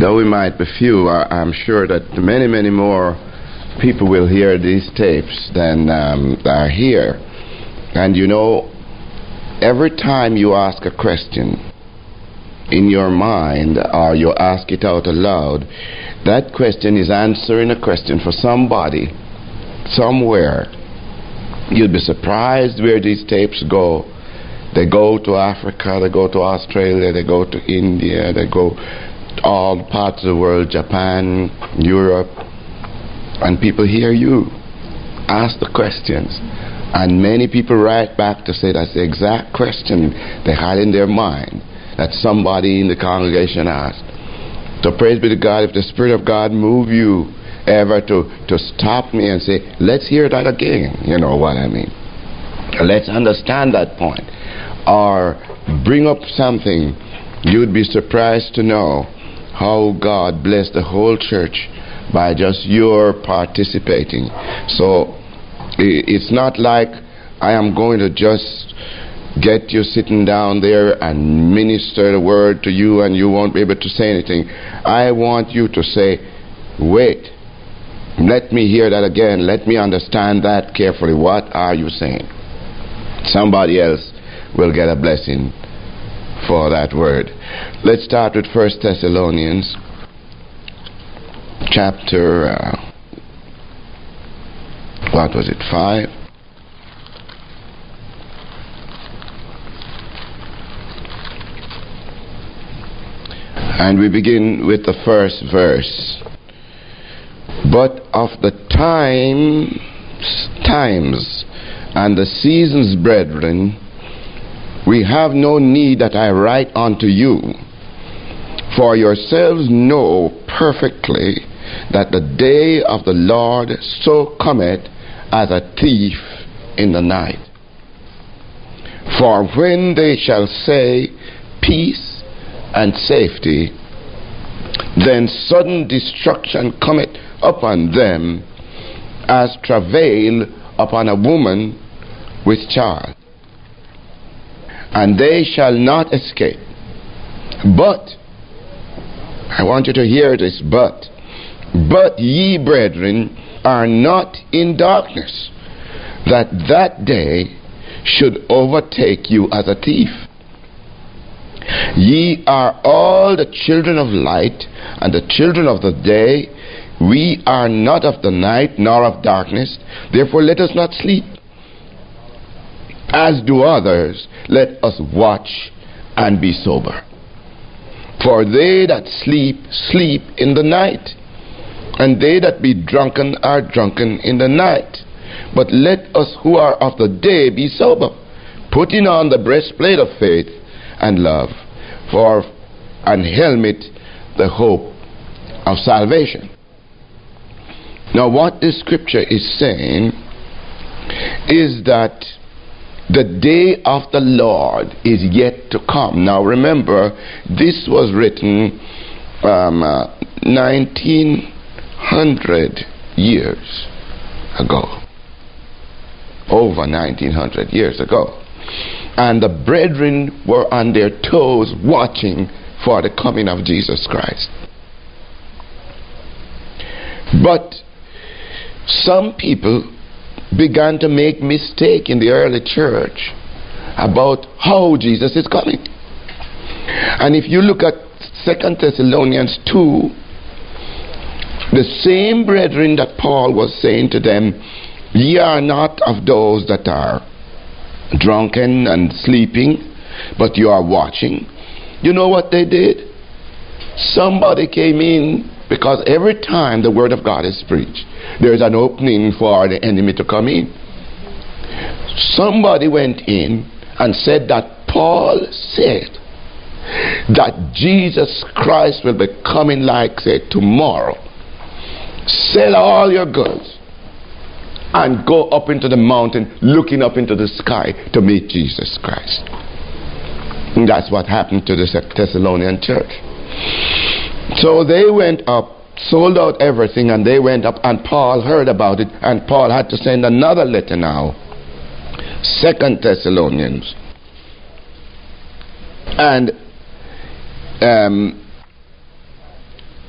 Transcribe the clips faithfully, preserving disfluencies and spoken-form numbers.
Though we might be few, I, I'm sure that many, many more people will hear these tapes than um, are here. And you know, every time you ask a question in your mind, or you ask it out aloud, that question is answering a question for somebody, somewhere. You'd be surprised where these tapes go. They go to Africa, they go to Australia, they go to India, they go to all parts of the world, Japan, Europe, and people hear you ask the questions. And many people write back to say that's the exact question they had in their mind that somebody in the congregation asked. So praise be to God, if the Spirit of God move you ever to, to stop me and say, let's hear that again, you know what I mean. Let's understand that point. Or bring up something, you'd be surprised to know how God blessed the whole church by just your participating. So it's not like I am going to just get you sitting down there and minister the word to you and you won't be able to say anything. I want you to say, wait, let me hear that again. Let me understand that carefully. What are you saying? Somebody else will get a blessing for that word. Let's start with First Thessalonians chapter, uh, what was it, five? And we begin with the first verse. But of the times, times and the seasons, brethren, we have no need that I write unto you. For yourselves know perfectly that the day of the Lord so cometh as a thief in the night. For when they shall say peace and safety, then sudden destruction cometh upon them as travail upon a woman with child. And they shall not escape. But, I want you to hear this, but, but ye, brethren, are not in darkness, that that day should overtake you as a thief. Ye are all the children of light and the children of the day. We are not of the night nor of darkness. Therefore let us not sleep, as do others. Let us watch and be sober. For they that sleep, sleep in the night, and they that be drunken are drunken in the night. But let us who are of the day be sober, putting on the breastplate of faith and love, for an helmet the hope of salvation. Now what this scripture is saying is that the day of the Lord is yet to come. Now remember, this was written um, uh, nineteen hundred years ago. Over nineteen hundred years ago. And the brethren were on their toes watching for the coming of Jesus Christ. But some people began to make mistake in the early church about how Jesus is coming. And if you look at Second Thessalonians two, the same brethren that Paul was saying to them, ye are not of those that are drunken and sleeping, but you are watching. You know what they did? Somebody came in, because every time the word of God is preached, there is an opening for the enemy to come in. Somebody went in and said that Paul said that Jesus Christ will be coming, like say tomorrow. Sell all your goods and go up into the mountain, looking up into the sky to meet Jesus Christ. And that's what happened to the Thessalonian church. So they went up, sold out everything, and they went up, and Paul heard about it, and Paul had to send another letter now, Second Thessalonians. And um,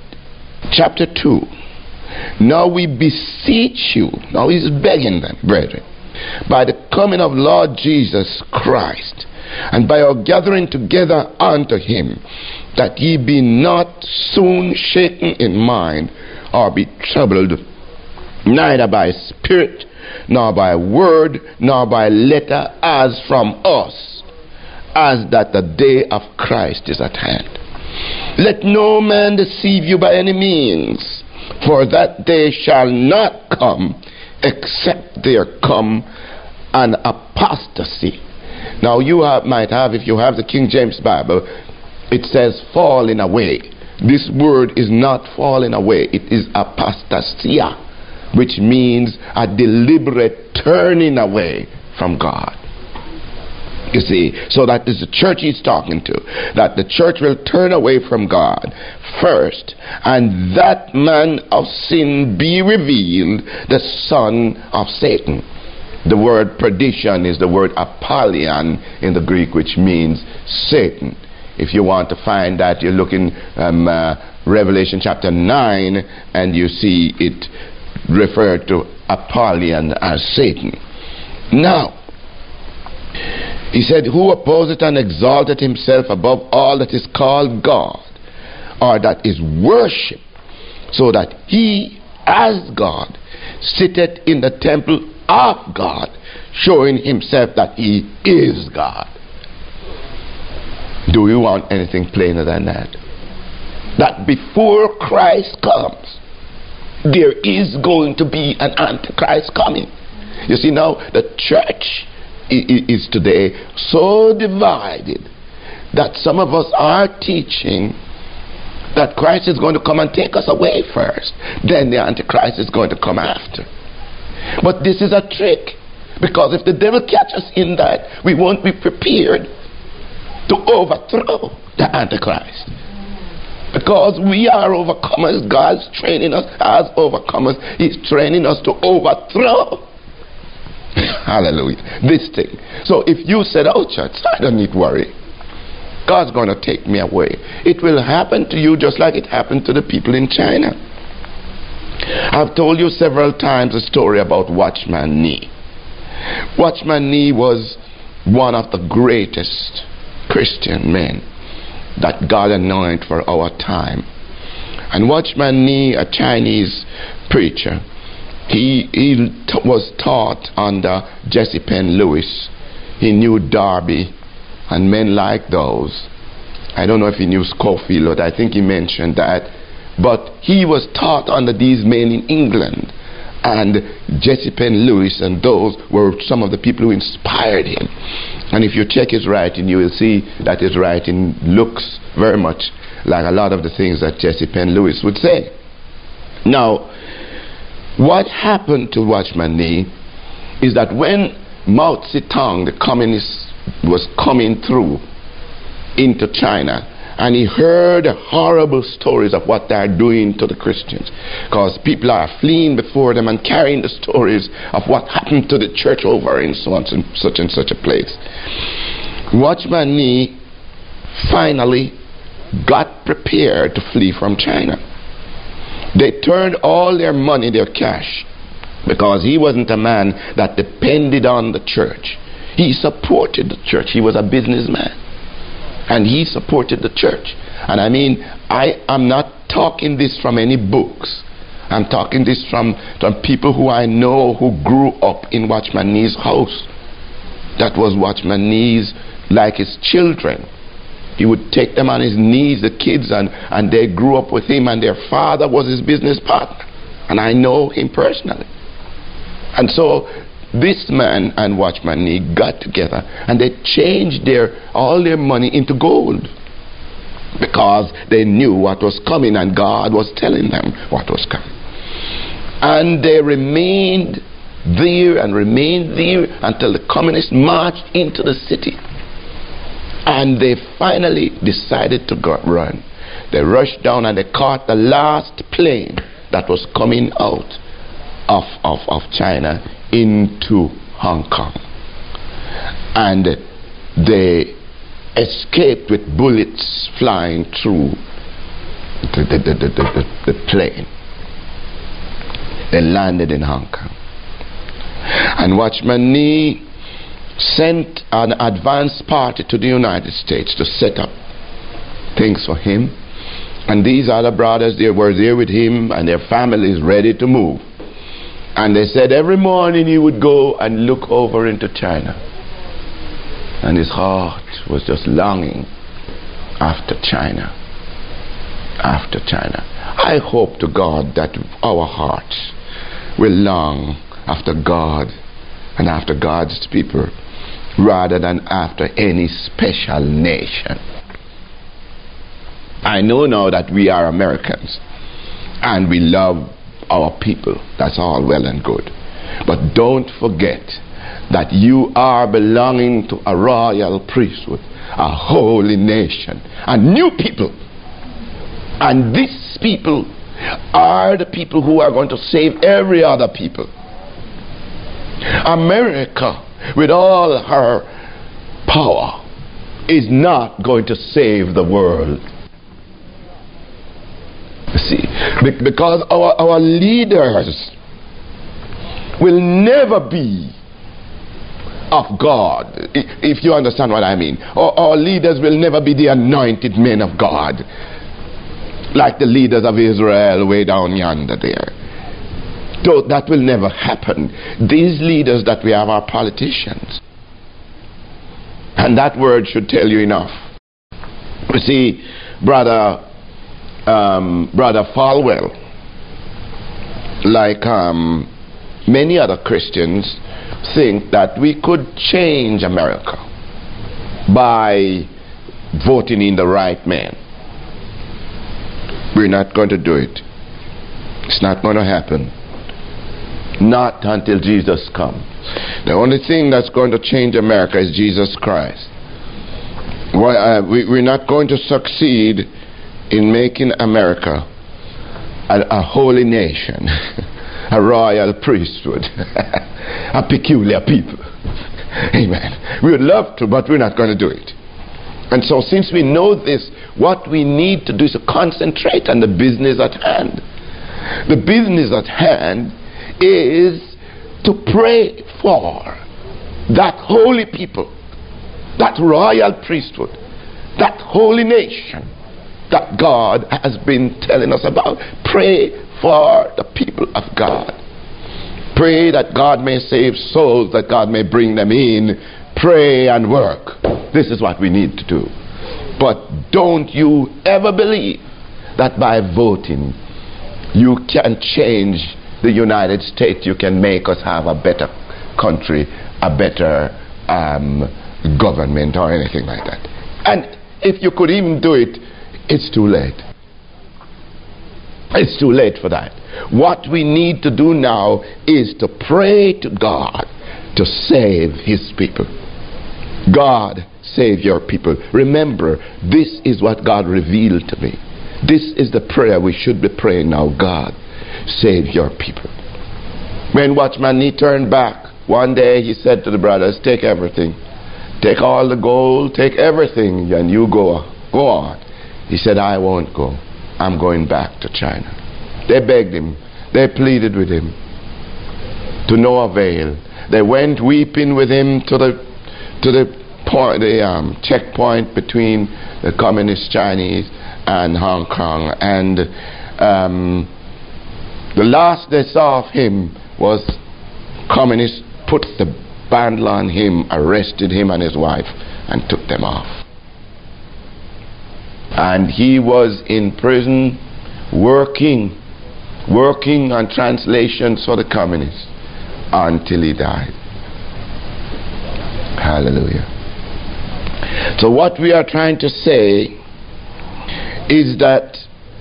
chapter two. Now we beseech you, now he's begging them, brethren, by the coming of Lord Jesus Christ, and by our gathering together unto him, that ye be not soon shaken in mind, or be troubled, neither by spirit, nor by word, nor by letter, as from us, as that the day of Christ is at hand. Let no man deceive you by any means, for that day shall not come, except there come an apostasy. Now you have, might have, if you have the King James Bible, it says falling away. This word is not falling away, it is apostasia, which means a deliberate turning away from God. You see, so that is the church he's talking to, that the church will turn away from God first, and that man of sin be revealed, the son of Satan. The word perdition is the word apollyon in the Greek, which means Satan. If you want to find that, you look in um, uh, Revelation chapter nine, and you see it referred to Apollyon as Satan. Now, he said, who opposeth and exalteth himself above all that is called God, or that is worshipped, so that he, as God, sitteth in the temple of God, showing himself that he is God. Do you want anything plainer than that? That before Christ comes, there is going to be an Antichrist coming. You see, now the church is today so divided that some of us are teaching that Christ is going to come and take us away first, then the Antichrist is going to come after. But this is a trick, because if the devil catches us in that, we won't be prepared to overthrow the Antichrist. Because we are overcomers, God's training us as overcomers. He's training us to overthrow. Hallelujah. This thing. So if you said, oh church, I don't need worry, God's going to take me away, it will happen to you just like it happened to the people in China. I've told you several times a story about Watchman Nee. Watchman Nee was one of the greatest Christian men that God anointed for our time. And Watchman Nee, a Chinese preacher, he, he t- was taught under Jesse Penn Lewis. He knew Darby and men like those. I don't know if he knew Scofield, but I think he mentioned that. But he was taught under these men in England. And Jesse Penn Lewis and those were some of the people who inspired him. And if you check his writing, you will see that his writing looks very much like a lot of the things that Jesse Penn Lewis would say. Now, what happened to Watchman Nee is that when Mao Zedong, the communist, was coming through into China, and he heard horrible stories of what they are doing to the Christians, because people are fleeing before them and carrying the stories of what happened to the church over in so and such and such a place. Watchman Nee finally got prepared to flee from China. They turned all their money, their cash, because he wasn't a man that depended on the church. He supported the church. He was a businessman, and he supported the church. And I mean, I am not talking this from any books. I'm talking this from, from people who I know who grew up in Watchman Nee's house. That was Watchman Nee's, like his children. He would take them on his knees, the kids, and, and they grew up with him, and their father was his business partner. And I know him personally. And so this man and Watchman Nee got together, and they changed their all their money into gold, because they knew what was coming, and God was telling them what was coming. And they remained there and remained there until the communists marched into the city. And they finally decided to go run. They rushed down and they caught the last plane that was coming out of, of, of China into Hong Kong. And they escaped with bullets flying through the, the, the, the, the, the plane. They landed in Hong Kong. And Watchman Nee sent an advance party to the United States to set up things for him. And these other brothers, they were there with him and their families ready to move. And they said every morning he would go and look over into China. And his heart was just longing after China. After China. I hope to God that our hearts will long after God and after God's people rather than after any special nation. I know now that we are Americans and we love our people. That's all well and good. But don't forget that you are belonging to a royal priesthood, a holy nation, a new people. And these people are the people who are going to save every other people. America, with all her power, is not going to save the world. See, because our, our leaders will never be of God, if you understand what I mean. Our, our leaders will never be the anointed men of God, like the leaders of Israel way down yonder there. So that will never happen. These leaders that we have are politicians. And that word should tell you enough. You see, brother, um, brother Falwell, like um, many other Christians, think that we could change America by voting in the right man. We're not going to do it. It's not going to happen. Not until Jesus comes. The only thing that's going to change America is Jesus Christ. Well, uh, we, we're not going to succeed in making America a, a holy nation, a royal priesthood, a peculiar people. Amen. We would love to, but we're not going to do it. And so since we know this, what we need to do is to concentrate on the business at hand. The business at hand is to pray for that holy people, that royal priesthood, that holy nation that God has been telling us about. Pray for the people of God. Pray that God may save souls, that God may bring them in. Pray and work. This is what we need to do. But don't you ever believe that by voting you can change the United States, you can make us have a better country, a better um, government or anything like that. And if you could even do it, it's too late. It's too late for that. What we need to do now is to pray to God to save his people. God, save your people. Remember, this is what God revealed to me. This is the prayer we should be praying now. God, save your people. When Watchman Nee turned back, one day he said to the brothers, take everything. Take all the gold, take everything, and you go, go on. He said, I won't go. I'm going back to China. They begged him. They pleaded with him. To no avail. They went weeping with him to the to the point, the um, checkpoint between the communist Chinese and Hong Kong. And um, the last they saw of him was communists put the bandle on him, arrested him and his wife, and took them off. And he was in prison working, working on translations for the communists until he died. Hallelujah. So what we are trying to say is that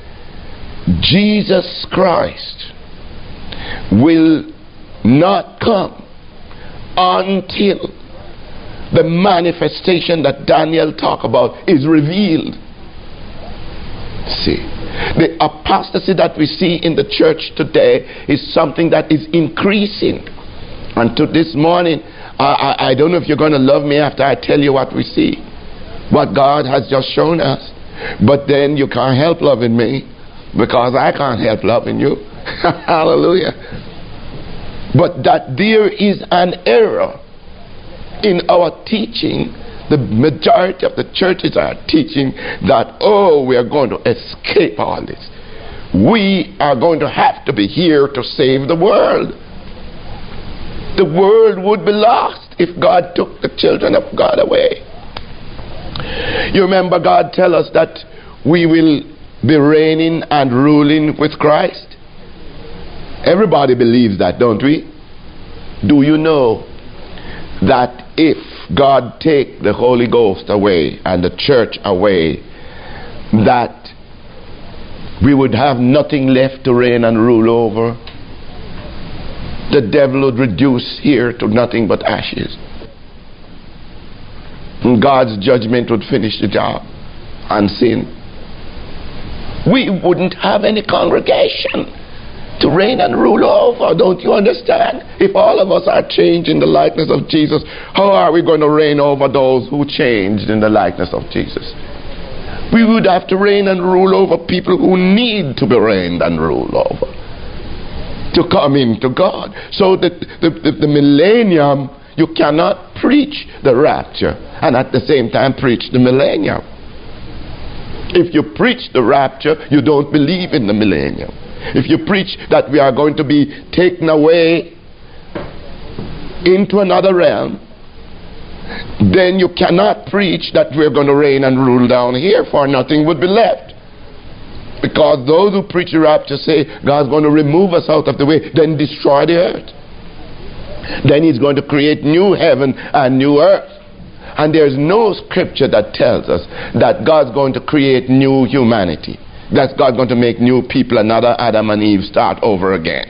Jesus Christ will not come until the manifestation that Daniel talked about is revealed. See, the apostasy that we see in the church today is something that is increasing. And to this morning, I, I, I don't know if you're going to love me after I tell you what we see. What God has just shown us But then you can't help loving me because I can't help loving you. Hallelujah. But that there is an error in our teaching. The majority of the churches are teaching that, oh, we are going to escape all this. We are going to have to be here to save the world. The world would be lost if God took the children of God away. You remember God tell us that we will be reigning and ruling with Christ? Everybody believes that, don't we? Do you know that if God take the Holy Ghost away and the church away, that we would have nothing left to reign and rule over? The devil would reduce here to nothing but ashes. And God's judgment would finish the job and sin. We wouldn't have any congregation to reign and rule over. Don't you understand? If all of us are changed in the likeness of Jesus, how are we going to reign over those who changed in the likeness of Jesus? We would have to reign and rule over people who need to be reigned and ruled over to come into God. So that the, the, the millennium, you cannot preach the rapture and at the same time preach the millennium. If you preach the rapture, you don't believe in the millennium. If you preach that we are going to be taken away into another realm, then you cannot preach that we're going to reign and rule down here, for nothing would be left. Because those who preach the rapture say God's going to remove us out of the way, then destroy the earth. Then he's going to create new heaven and new earth. And there's no scripture that tells us that God's going to create new humanity. That God's going to make new people, another Adam and Eve, start over again.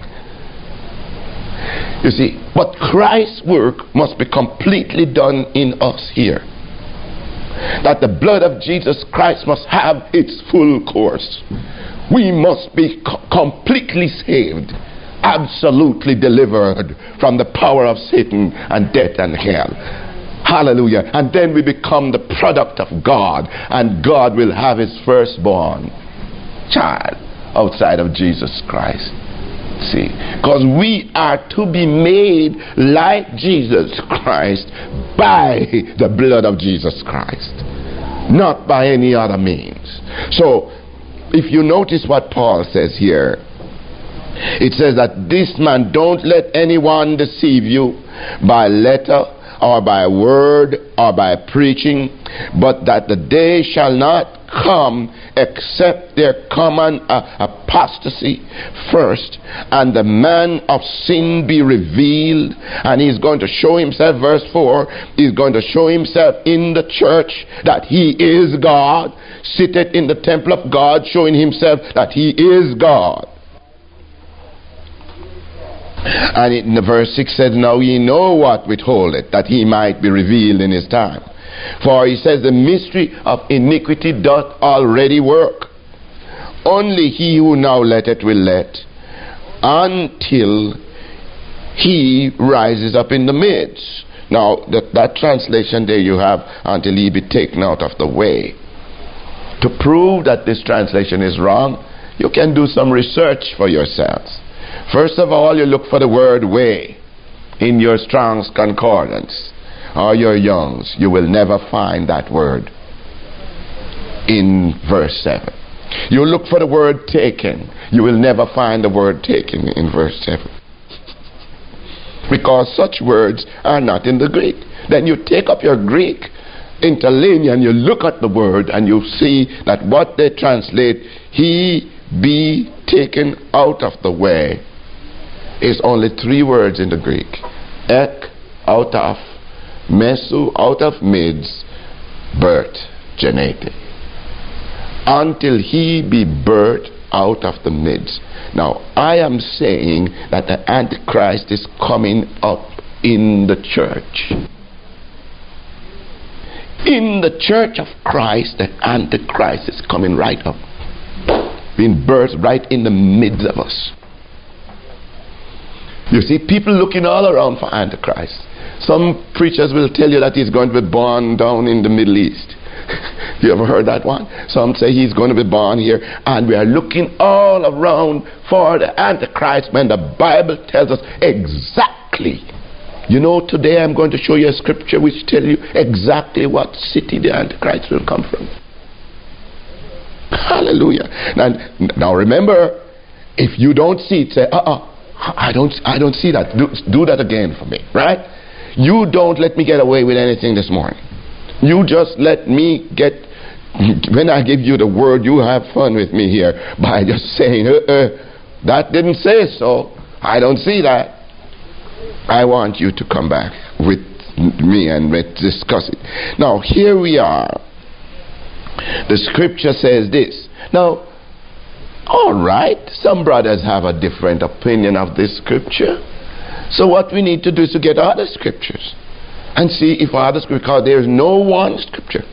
You see, but Christ's work must be completely done in us here. That the blood of Jesus Christ must have its full course. We must be co- completely saved, absolutely delivered from the power of Satan and death and hell. Hallelujah. And then we become the product of God, and God will have his firstborn child outside of Jesus Christ. See, because we are to be made like Jesus Christ by the blood of Jesus Christ, not by any other means. So if you notice what Paul says here, it says that this man, don't let anyone deceive you by letter or by word or by preaching, but that the day shall not come except there come an uh, apostasy first, and the man of sin be revealed, and he's going to show himself, verse four, he's going to show himself in the church that he is God, seated in the temple of God, showing himself that he is God. And in the verse six says, now ye know what withholdeth, that he might be revealed in his time. For he says, the mystery of iniquity doth already work. Only he who now letteth will let, until he rises up in the midst. Now, that, that translation there you have, until he be taken out of the way. To prove that this translation is wrong, you can do some research for yourselves. First of all, you look for the word way in your Strong's Concordance or your Young's. You will never find that word in verse seven. You look for the word taken. You will never find the word taken in verse seven. Because such words are not in the Greek. Then you take up your Greek interlinear and you look at the word and you see that what they translate, he be taken out of the way, is only three words in the Greek. Ek, out of, mesu, out of midst, birth, genete. Until he be birthed out of the midst. Now, I am saying that the Antichrist is coming up in the church. In the church of Christ, the Antichrist is coming right up, being birthed right in the midst of us. You see, people looking all around for Antichrist. Some preachers will tell you that he's going to be born down in the Middle East. You ever heard that one? Some say he's going to be born here, and we are looking all around for the Antichrist when the Bible tells us exactly. You know, today I'm going to show you a scripture which tells you exactly what city the Antichrist will come from. Hallelujah. Now, now remember, if you don't see it, say, uh-uh, I don't, I don't see that. Do, do that again for me, right? You don't let me get away with anything this morning. You just let me get, when I give you the word, you have fun with me here by just saying, uh, uh, that didn't say so. I don't see that. I want you to come back with me and let's discuss it. Now, here we are. The scripture says this. Now, all right, some brothers have a different opinion of this scripture. So what we need to do is to get other scriptures and see if other scriptures, because there's no one scripture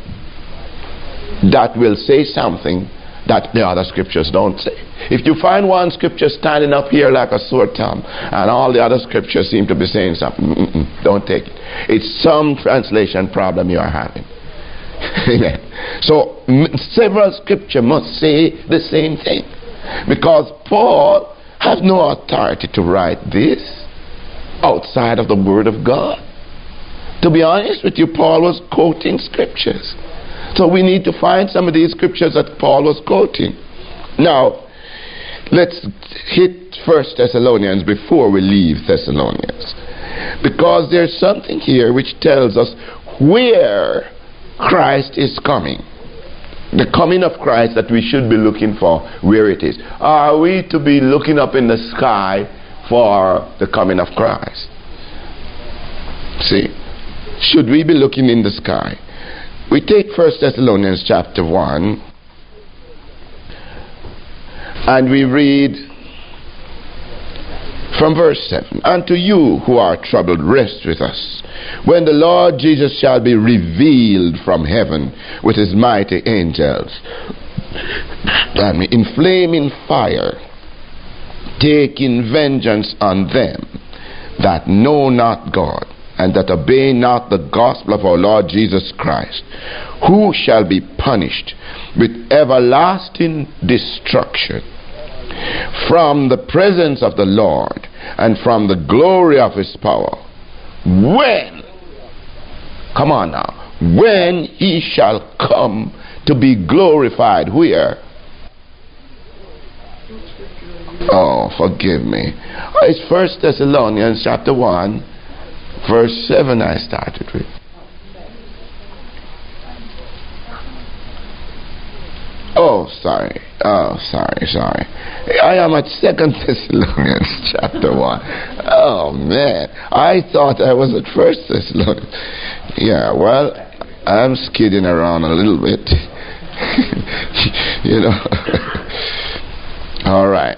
that will say something that the other scriptures don't say. If you find one scripture standing up here like a sore thumb and all the other scriptures seem to be saying something, mm-mm, don't take it. It's some translation problem you are having. Amen. So several scriptures must say the same thing, because Paul has no authority to write this outside of the Word of God. To be honest with you, Paul was quoting scriptures. So we need to find some of these scriptures that Paul was quoting. Now, let's hit First Thessalonians before we leave Thessalonians, because there's something here which tells us where Christ is coming. The coming of Christ that we should be looking for, where it is. Are we to be looking up in the sky for the coming of Christ? See, should we be looking in the sky? We take First Thessalonians chapter one and we read from verse seven. Unto you who are troubled, rest with us, when the Lord Jesus shall be revealed from heaven with his mighty angels, and in flaming fire, taking vengeance on them that know not God, and that obey not the gospel of our Lord Jesus Christ, who shall be punished with everlasting destruction from the presence of the Lord and from the glory of his power, when, come on now, when he shall come to be glorified. Where? Oh, forgive me. It's First Thessalonians chapter one, verse seven I started with. Oh, sorry. Oh, sorry, sorry. I am at Second Thessalonians chapter one. Oh, man. I thought I was at First Thessalonians. Yeah, well, I'm skidding around a little bit. You know. All right.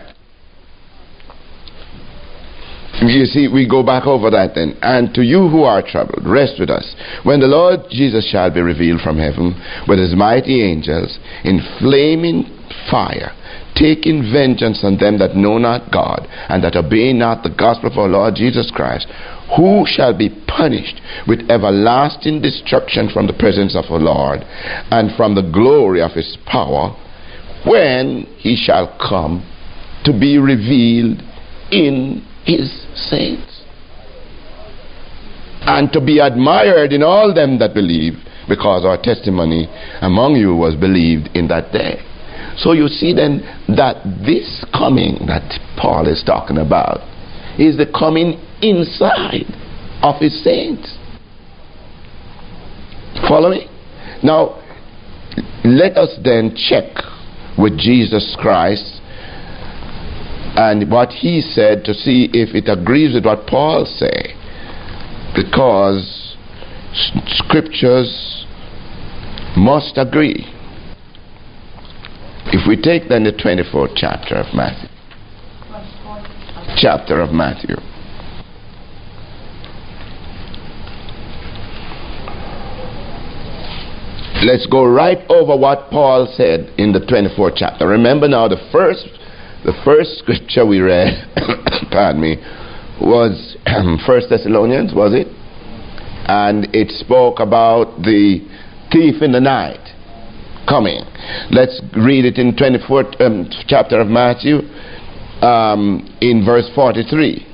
You see, we go back over that then. And to you who are troubled, rest with us, when the Lord Jesus shall be revealed from heaven with his mighty angels in flaming fire, taking vengeance on them that know not God, and that obey not the gospel of our Lord Jesus Christ, who shall be punished with everlasting destruction from the presence of our Lord, and from the glory of his power, when he shall come to be revealed in his saints, and to be admired in all them that believe, because our testimony among you was believed in that day. So you see then that this coming that Paul is talking about is the coming inside of his saints. Follow me? Now, let us then check with Jesus Christ and what he said to see if it agrees with what Paul say, because scriptures must agree. If we take then the twenty-fourth chapter of Matthew, chapter of Matthew, let's go right over what Paul said in the twenty-fourth chapter. Remember now, the first The first scripture we read, pardon me, was First Thessalonians, was it? And it spoke about the thief in the night coming. Let's read it in twenty-fourth um, chapter of Matthew, um, in verse forty-three.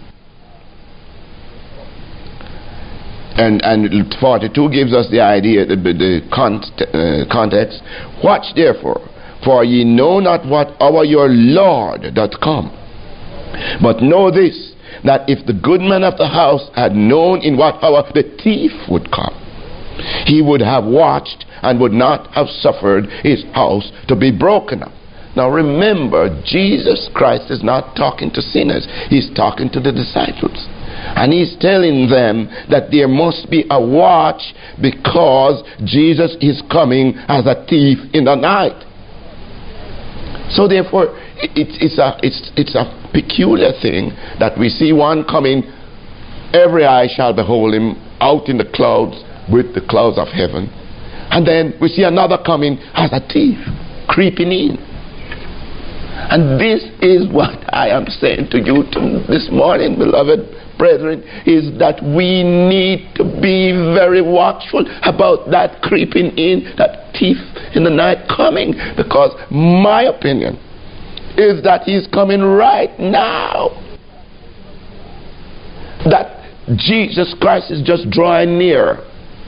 And, and forty-two gives us the idea, the, the con uh, context. Watch therefore, for ye know not what hour your Lord doth come. But know this, that if the good man of the house had known in what hour the thief would come, he would have watched and would not have suffered his house to be broken up. Now remember, Jesus Christ is not talking to sinners. He's talking to the disciples. And he's telling them that there must be a watch because Jesus is coming as a thief in the night. So therefore, it, it, it's, a, it's, it's a peculiar thing that we see one coming, every eye shall behold him out in the clouds with the clouds of heaven. And then we see another coming as a thief, creeping in. And this is what I am saying to you this morning, beloved brethren, is that we need to be very watchful about that creeping in, that thief in the night coming. Because my opinion is that he's coming right now. That Jesus Christ is just drawing near.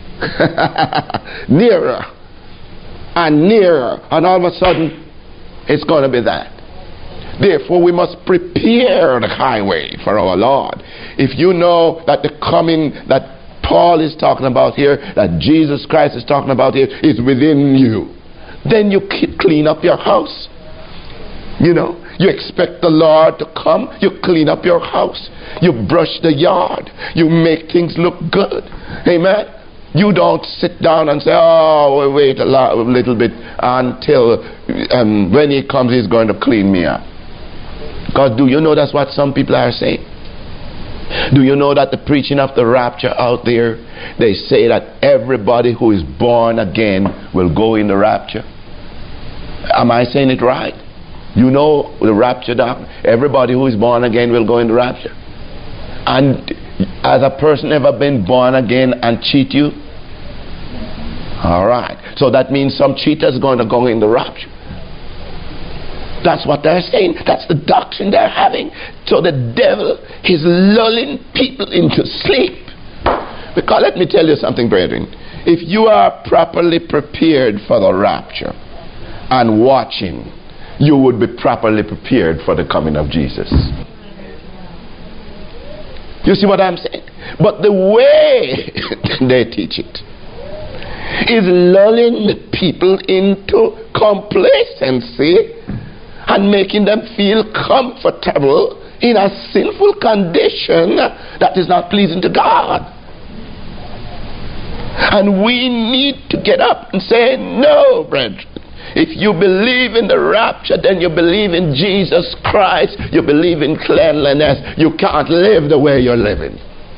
Nearer and nearer, and all of a sudden it's going to be that. Therefore we must prepare the highway for our Lord. If you know that the coming that Paul is talking about here, that Jesus Christ is talking about here, is within you, then you clean up your house. You know, you expect the Lord to come, you clean up your house, you brush the yard, you make things look good. Amen. You don't sit down and say, oh, we'll wait a, lot, a little bit until um, when he comes, he's going to clean me up. Because do you know that's what some people are saying? Do you know that the preaching of the rapture out there, they say that everybody who is born again will go in the rapture? Am I saying it right? You know the rapture doctrine. Everybody who is born again will go in the rapture. And has a person ever been born again and cheat you? All right. So that means some cheaters going to go in the rapture. That's what they're saying. That's the doctrine they're having. So the devil is lulling people into sleep. Because let me tell you something, brethren. If you are properly prepared for the rapture and watching, you would be properly prepared for the coming of Jesus. You see what I'm saying? But the way they teach it is lulling the people into complacency and making them feel comfortable in a sinful condition that is not pleasing to God. And we need to get up and say, no, brethren. If you believe in the rapture, then you believe in Jesus Christ. You believe in cleanliness. You can't live the way you're living.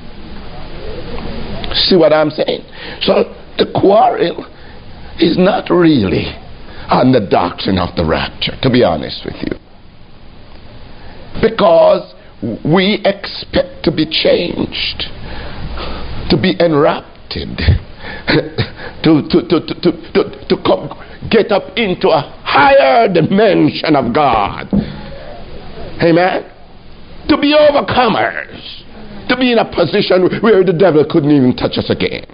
See what I'm saying? So the quarrel is not really on the doctrine of the rapture, to be honest with you. Because we expect to be changed, to be enraptured, to, to, to, to, to, to, to come, get up into a higher dimension of God. Amen? To be overcomers. To be in a position where the devil couldn't even touch us again.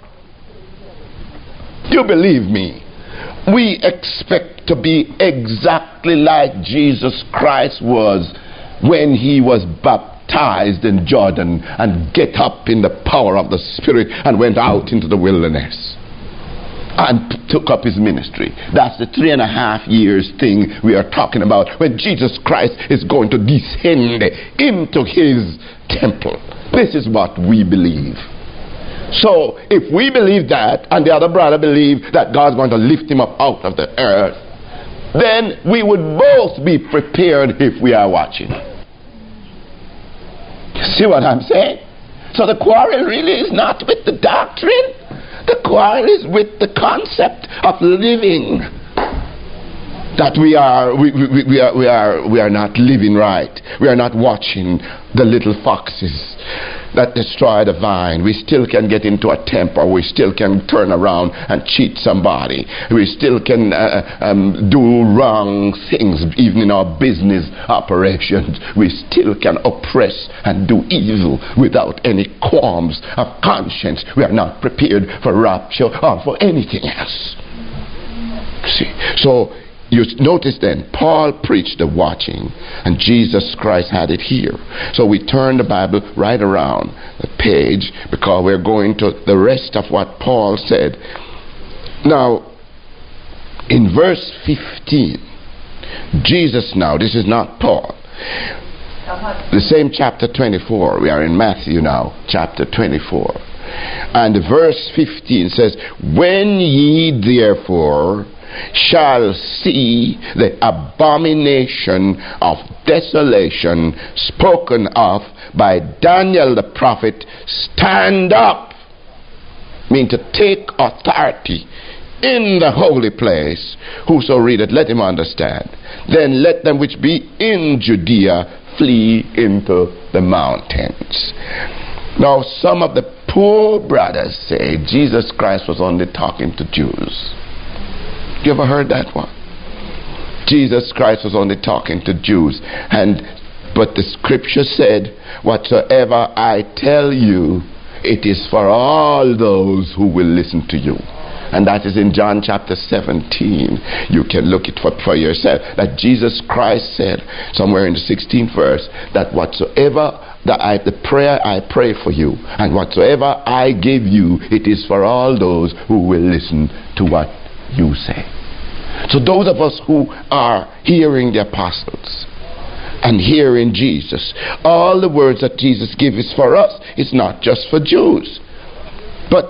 You believe me? We expect to be exactly like Jesus Christ was when he was baptized in Jordan and get up in the power of the Spirit and went out into the wilderness and took up his ministry. That's the three and a half years thing we are talking about, when Jesus Christ is going to descend into his temple. This is what we believe. So if we believe that, and the other brother believe that God's going to lift him up out of the earth, then we would both be prepared if we are watching. See what I'm saying? So the quarrel really is not with the doctrine. The quarrel is with the concept of living. that we are we, we, we are we are we are not living right. We are not watching the little foxes that destroy the vine. We still can get into a temper. We still can turn around and cheat somebody. We still can uh, um, do wrong things even in our business operations. We still can oppress and do evil without any qualms of conscience. We are not prepared for rapture or for anything else. See, so you notice then, Paul preached the watching, and Jesus Christ had it here. So we turn the Bible right around the page, because we're going to the rest of what Paul said. Now, in verse fifteen, Jesus now, this is not Paul. The same chapter twenty-four, we are in Matthew now, chapter twenty-four. And verse fifteen says, when ye therefore shall see the abomination of desolation spoken of by Daniel the prophet stand up, mean to take authority in the holy place, whoso readeth, let him understand. Then let them which be in Judea flee into the mountains. Now some of the poor brothers say Jesus Christ was only talking to Jews. You ever heard that one? Jesus Christ was only talking to Jews. And but the scripture said, whatsoever I tell you, it is for all those who will listen to you. And that is in John chapter seventeen. You can look it for, for yourself. That Jesus Christ said, somewhere in the sixteenth verse, that whatsoever that I, the prayer I pray for you, and whatsoever I give you, it is for all those who will listen to what you say. So those of us who are hearing the apostles and hearing Jesus, all the words that Jesus gives is for us. It's not just for Jews. But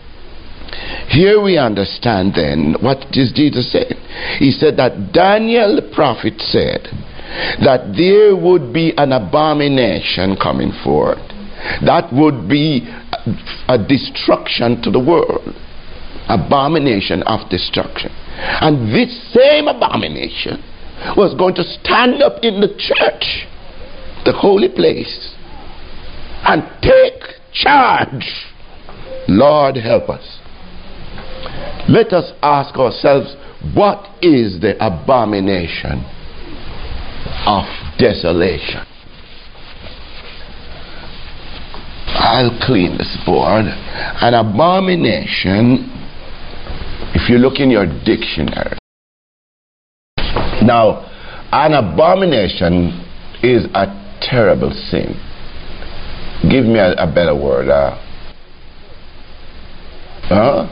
here we understand then what is Jesus saying. He said that Daniel the prophet said that there would be an abomination coming forth. That would be a destruction to the world. Abomination of destruction. And this same abomination was going to stand up in the church, the holy place, and take charge. Lord help us. Let us ask ourselves, what is the abomination of desolation? I'll clean this board. An abomination, if you look in your dictionary. Now, an abomination is a terrible sin. Give me a, a better word. Uh, huh?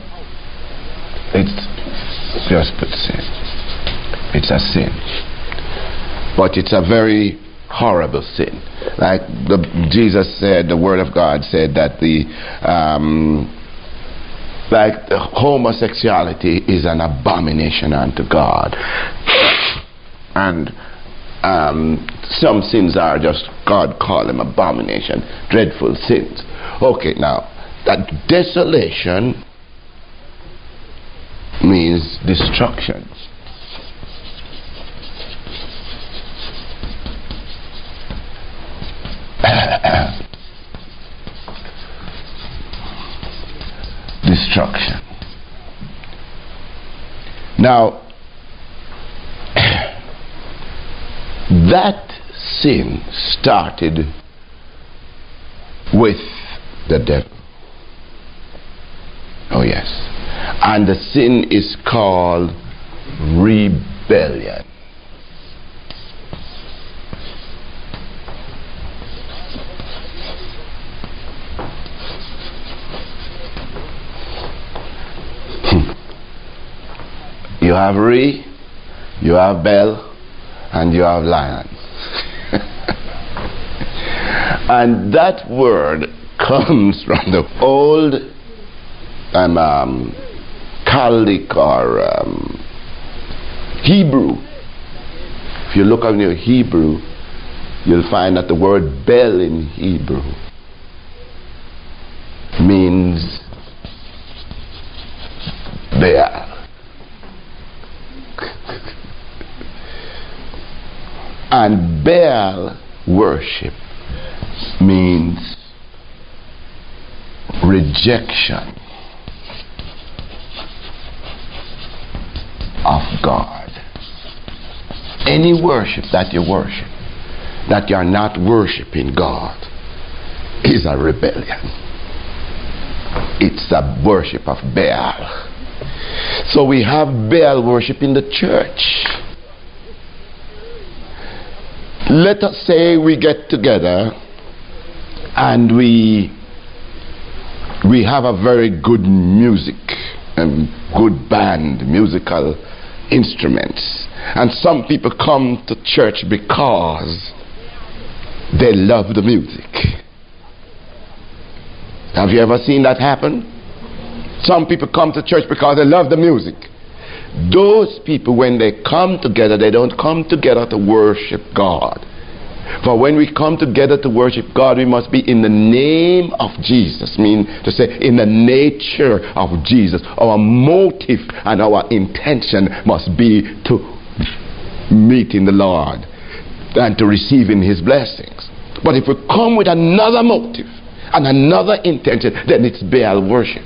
It's just put sin. It's a sin. But it's a very horrible sin. Like the, Jesus said, the Word of God said that the um, like the homosexuality is an abomination unto God. And um, some sins are just, God call them abomination, dreadful sins. Okay, now that desolation means destruction. Destruction. Now, that sin started with the devil. Oh yes. And the sin is called rebellion. You have re, you have bell, and you have lion. And that word comes from the old um, um, Chaldaic or um, Hebrew. If you look on your Hebrew, you'll find that the word bel in Hebrew means bear. And Baal worship means rejection of God. Any worship that you worship, that you are not worshiping God, is a rebellion. It's a worship of Baal. So we have Baal worship in the church. Let us say we get together and we we have a very good music and good band, musical instruments, and some people come to church because they love the music. Have you ever seen that happen? Some people come to church because they love the music. Those people, when they come together, they don't come together to worship God. For when we come together to worship God, we must be in the name of Jesus. Mean to say, in the nature of Jesus. Our motive and our intention must be to meet in the Lord and to receive in His blessings. But if we come with another motive and another intention, then it's Baal worship.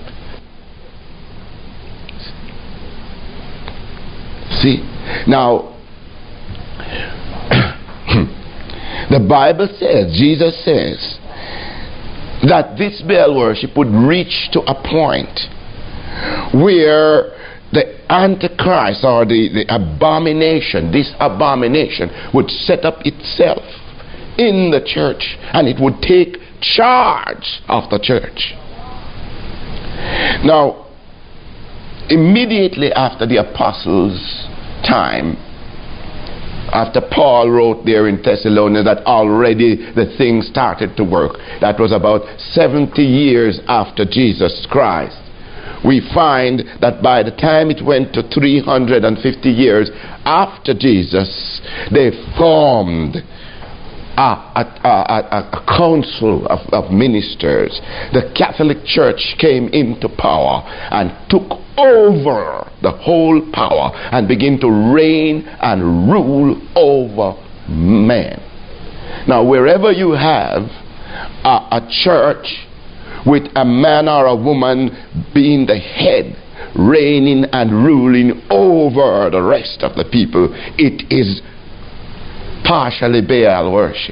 See? Now, the Bible says, Jesus says, that this Baal worship would reach to a point where the Antichrist, or the, the abomination, this abomination would set up itself in the church, and it would take charge of the church. Now, immediately after the apostles' time, after Paul wrote there in Thessalonians that already the thing started to work, that was about seventy years after Jesus Christ, we find that by the time it went to three hundred fifty years after Jesus, they formed A, a, a, a council of, of ministers. The Catholic Church came into power and took over the whole power and began to reign and rule over men. Now, wherever you have a, a church with a man or a woman being the head, reigning and ruling over the rest of the people, it is partially Baal worship.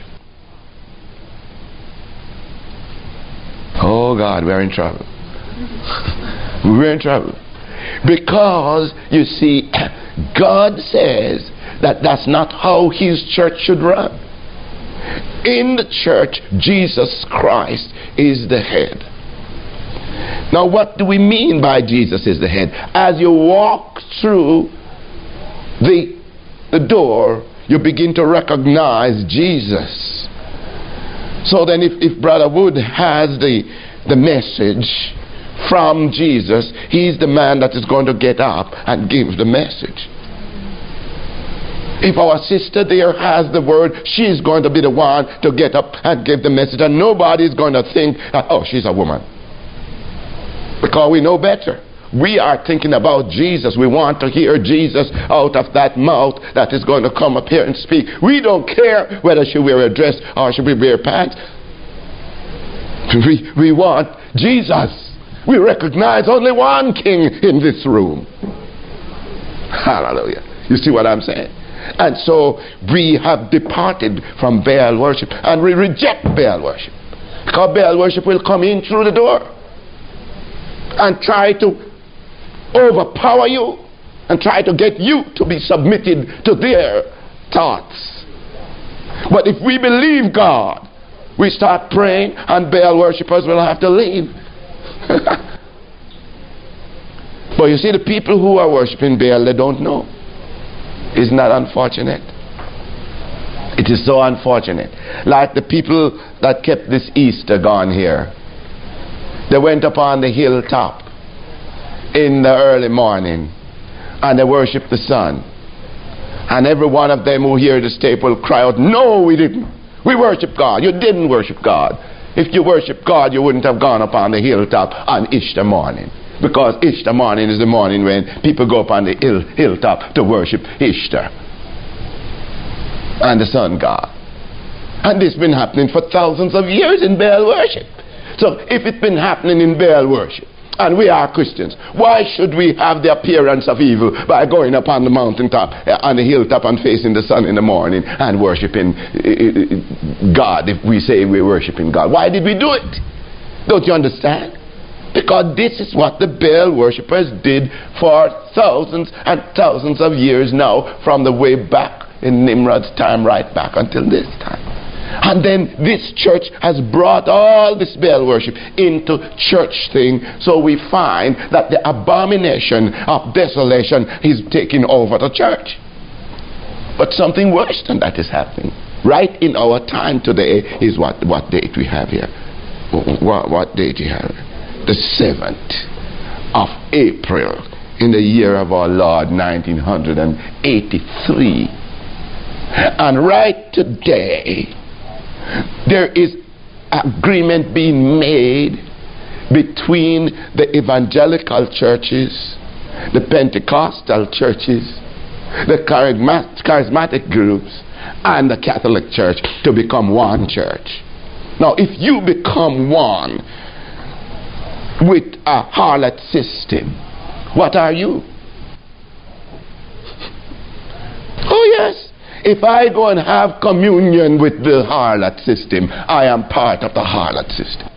Oh God, we're in trouble. We're in trouble. Because, you see, God says that that's not how His church should run. In the church, Jesus Christ is the head. Now, what do we mean by Jesus is the head? As you walk through the, the door, you begin to recognize Jesus. So then if, if Brother Wood has the, the message from Jesus, he's the man that is going to get up and give the message. If our sister there has the word, she's going to be the one to get up and give the message, and nobody's going to think, oh, she's a woman. Because we know better. We are thinking about Jesus. We want to hear Jesus out of that mouth that is going to come up here and speak. We don't care whether she wear a dress or she wear pants. We, we want Jesus. We recognize only one king in this room. Hallelujah. You see what I'm saying? And so we have departed from Baal worship, and we reject Baal worship. Because Baal worship will come in through the door and try to overpower you and try to get you to be submitted to their thoughts. But if we believe God, we start praying, and Baal worshippers will have to leave. But you see, the people who are worshiping Baal, they don't know. Isn't that unfortunate? It is so unfortunate. Like the people that kept this Easter gone here. They went up on the hilltop in the early morning and they worshiped the sun. And every one of them who hear the tape will cry out, no, we didn't. We worship God. You didn't worship God. If you worship God, you wouldn't have gone up on the hilltop on Easter morning. Because Easter morning is the morning when people go up on the hill, hilltop to worship Easter. and the sun god. And this has been happening for thousands of years in Baal worship. So if it's been happening in Baal worship, and we are Christians, why should we have the appearance of evil by going up on the mountaintop, on the hilltop, and facing the sun in the morning and worshiping God if we say we're worshiping God? Why did we do it? Don't you understand? Because this is what the Baal worshippers did for thousands and thousands of years now, from the way back in Nimrod's time right back until this time. And then this church has brought all this Baal worship into church thing. So we find that the abomination of desolation is taking over the church. But something worse than that is happening. Right in our time today is what, what date we have here. What, what date we have? The seventh of April in the year of our Lord nineteen eighty-three. And right today, there is agreement being made between the evangelical churches, the Pentecostal churches, the charismatic groups, and the Catholic Church to become one church. Now, if you become one with a harlot system, what are you? Oh yes. If I go and have communion with the harlot system, I am part of the harlot system.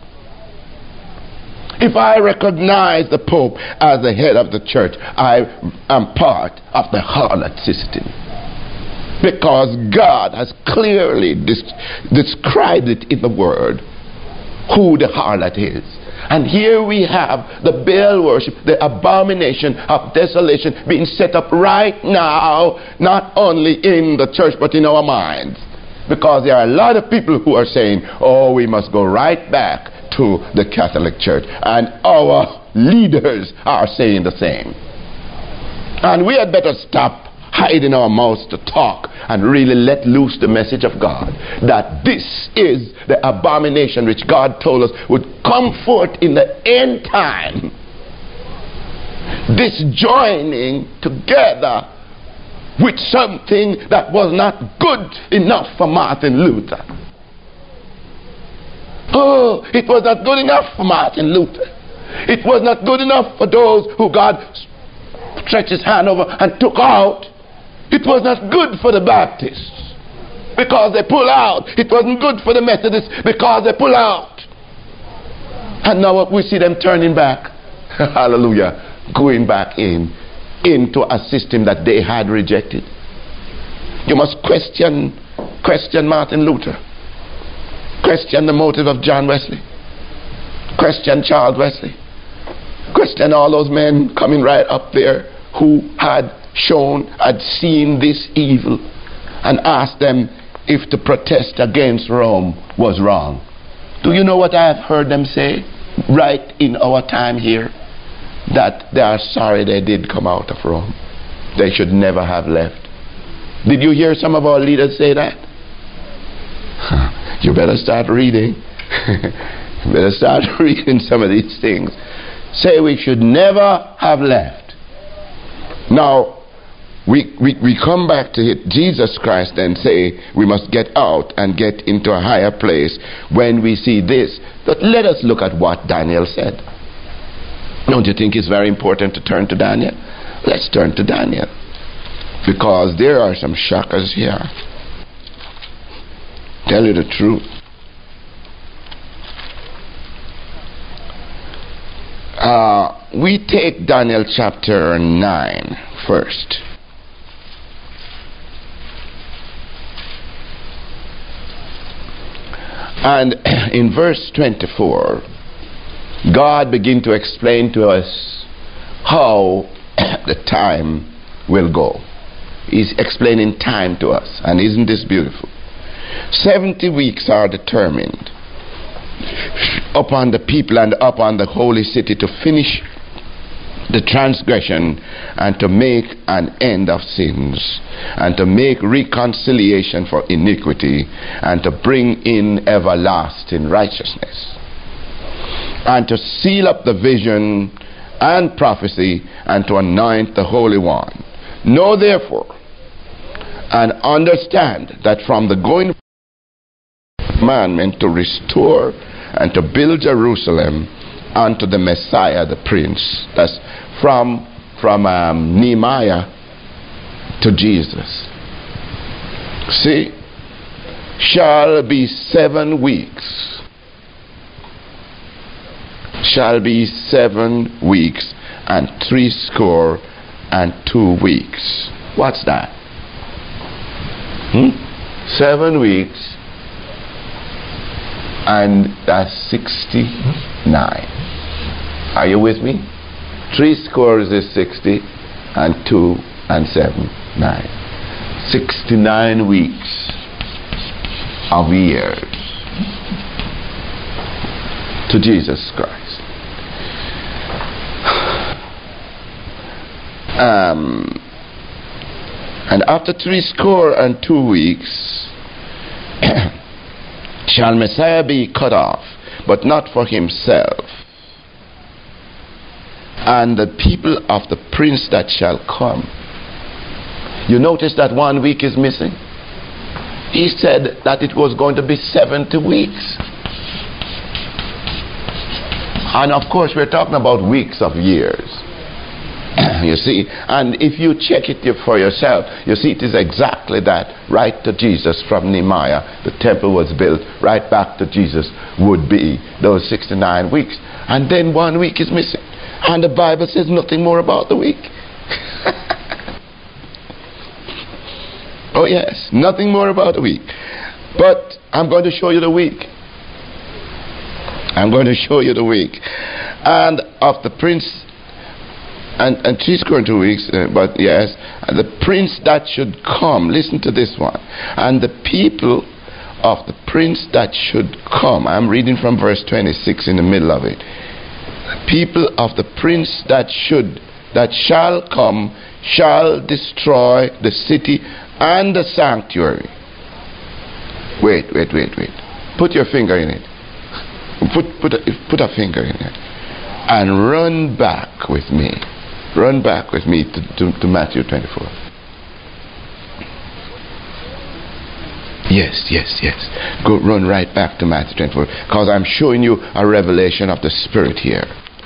If I recognize the Pope as the head of the church, I am part of the harlot system. Because God has clearly described it in the Word who the harlot is. And here we have the Baal worship, the abomination of desolation being set up right now, not only in the church but in our minds. Because there are a lot of people who are saying, oh, we must go right back to the Catholic Church. And our leaders are saying the same. And we had better stop hiding our mouths to talk and really let loose the message of God, that this is the abomination which God told us would come forth in the end time. This joining together with something that was not good enough for Martin Luther. Oh, it was not good enough for Martin Luther. It was not good enough for those who God stretched his hand over and took out. It was not good for the Baptists because they pull out. It wasn't good for the Methodists because they pull out. And now we see them turning back. Hallelujah. Going back in into a system that they had rejected. You must question question Martin Luther. Question the motive of John Wesley. Question Charles Wesley. Question all those men coming right up there who had shown, had seen this evil, and ask them if to protest against Rome was wrong. Do you know what I have heard them say right in our time here? That they are sorry they did come out of Rome. They should never have left. Did you hear some of our leaders say that? You better start reading. You better start reading some of these things. Say we should never have left. Now, We, we, we come back to it, Jesus Christ, and say we must get out and get into a higher place when we see this. But let us look at what Daniel said. Don't you think it's very important to turn to Daniel? Let's turn to Daniel. Because there are some shockers here. Tell you the truth. Uh, we take Daniel chapter nine first. And in verse twenty-four, God began to explain to us how the time will go. He's explaining time to us. And isn't this beautiful? seventy weeks are determined upon the people and upon the holy city to finish the transgression and to make an end of sins and to make reconciliation for iniquity and to bring in everlasting righteousness and to seal up the vision and prophecy and to anoint the Holy One. Know therefore and understand that from the going commandment to restore and to build Jerusalem unto the Messiah, the Prince, that's from from um, Nehemiah to Jesus, see, shall be seven weeks. Shall be seven weeks and three score and two weeks. What's that? Hmm? Seven weeks and that's sixty-nine. Are you with me? Three scores is sixty and two and seven, nine. Sixty-nine weeks of years to Jesus Christ. Um, and after three score and two weeks shall Messiah be cut off, but not for himself, and the people of the prince that shall come. You notice that one week is missing? He said that it was going to be seventy weeks. And of course we're talking about weeks of years. You see, and if you check it for yourself, you see it is exactly that. Right to Jesus from Nehemiah, the temple was built. Right back to Jesus would be those sixty-nine weeks. And then one week is missing. And the Bible says nothing more about the week. Oh yes, nothing more about the week. But I'm going to show you the week. I'm going to show you the week. And of the prince, and, and she's going two weeks, uh, but yes, and the prince that should come, listen to this one. And the people of the prince that should come, I'm reading from verse twenty-six in the middle of it. The people of the prince that should, that shall come, shall destroy the city and the sanctuary. Wait, wait, wait, wait. Put your finger in it. Put, put, a, put a finger in it. And run back with me. Run back with me to, to, to Matthew twenty-four. Yes, yes, yes. Go run right back to Matthew twenty-four. Because I'm showing you a revelation of the Spirit here.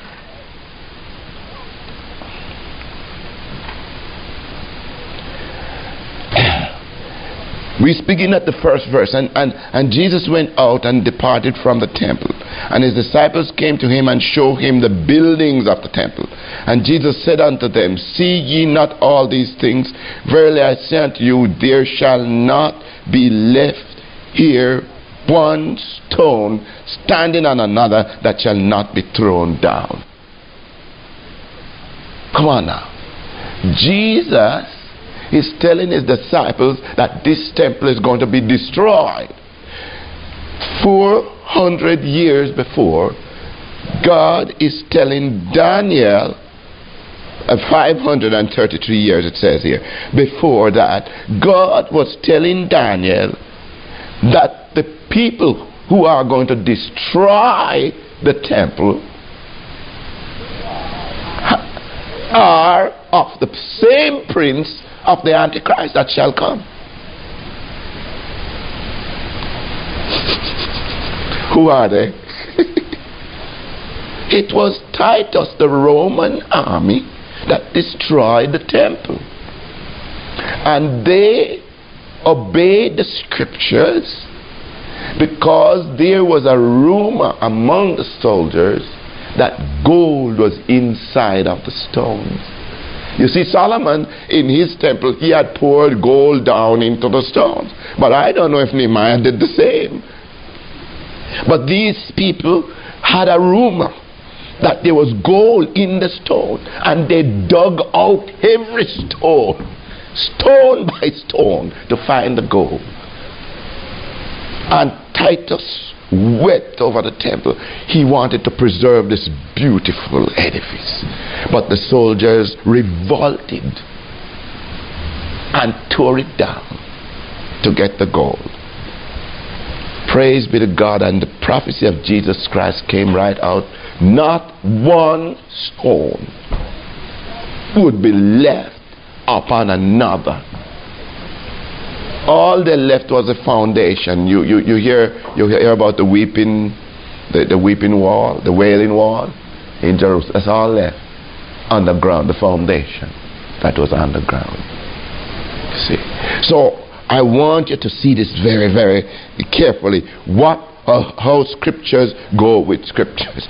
We begin at the first verse, and, and, and Jesus went out and departed from the temple, and his disciples came to him and showed him the buildings of the temple. And Jesus said unto them, see ye not all these things? Verily I say unto you, there shall not be left here one stone standing on another that shall not be thrown down. Come on now. Jesus is telling his disciples that this temple is going to be destroyed. four hundred years before, God is telling Daniel, uh, five hundred thirty-three years it says here, before that, God was telling Daniel that the people who are going to destroy the temple are of the same prince of the Antichrist that shall come. Who are they? It was Titus, the Roman army, that destroyed the temple. And they obeyed the scriptures because there was a rumor among the soldiers that gold was inside of the stones. You see, Solomon, in his temple, he had poured gold down into the stones. But I don't know if Nehemiah did the same. But these people had a rumor that there was gold in the stone. And they dug out every stone, stone by stone, to find the gold. And Titus wept over the temple. He wanted to preserve this beautiful edifice, but the soldiers revolted and tore it down to get the gold. Praise be to God. And the prophecy of Jesus Christ came right out. Not one stone would be left upon another All they left was a foundation. You you, you hear you hear about the weeping the, the weeping wall, the wailing wall in Jerusalem. That's all left. Underground, the foundation that was underground. You see. So I want you to see this very, very carefully. What how, how scriptures go with scriptures.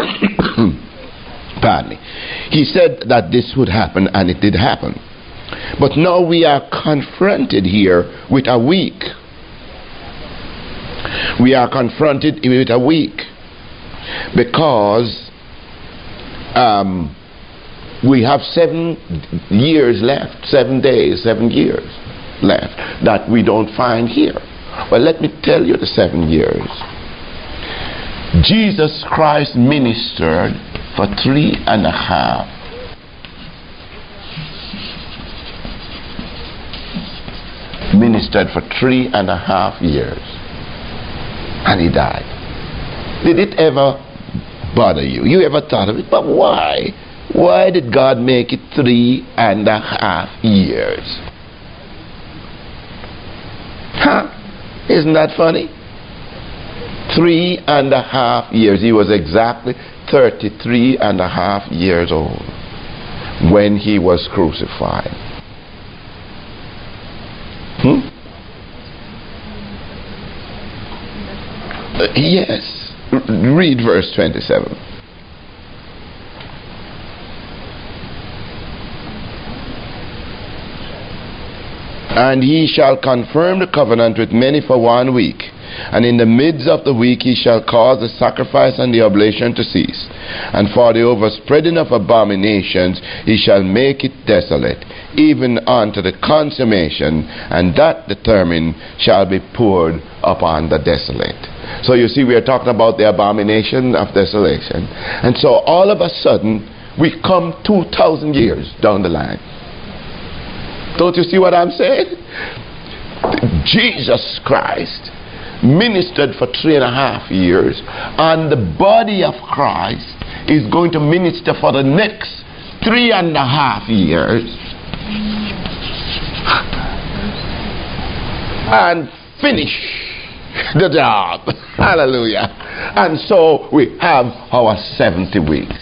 Pardon me. He said that this would happen, and it did happen. But now we are confronted here with a week. We are confronted with a week because um, we have seven years left, seven days, seven years left that we don't find here. Well, let me tell you the seven years. Jesus Christ ministered for three and a half ministered for three and a half years, and he died. Did it ever bother you? You ever thought of it? But why? Why did God make it three and a half years? Huh? Isn't that funny? Three and a half years. He was exactly thirty-three and a half years old when he was crucified. Hmm? Uh, yes. R- read verse twenty-seven. And he shall confirm the covenant with many for one week. And in the midst of the week he shall cause the sacrifice and the oblation to cease. And for the overspreading of abominations he shall make it desolate, even unto the consummation, and that determined shall be poured upon the desolate. So you see, we are talking about the abomination of desolation. And so all of a sudden we come two thousand years down the line. Don't you see what I'm saying? Jesus Christ ministered for three and a half years, and the body of Christ is going to minister for the next three and a half years and finish the job. Hallelujah. And so we have our seventy weeks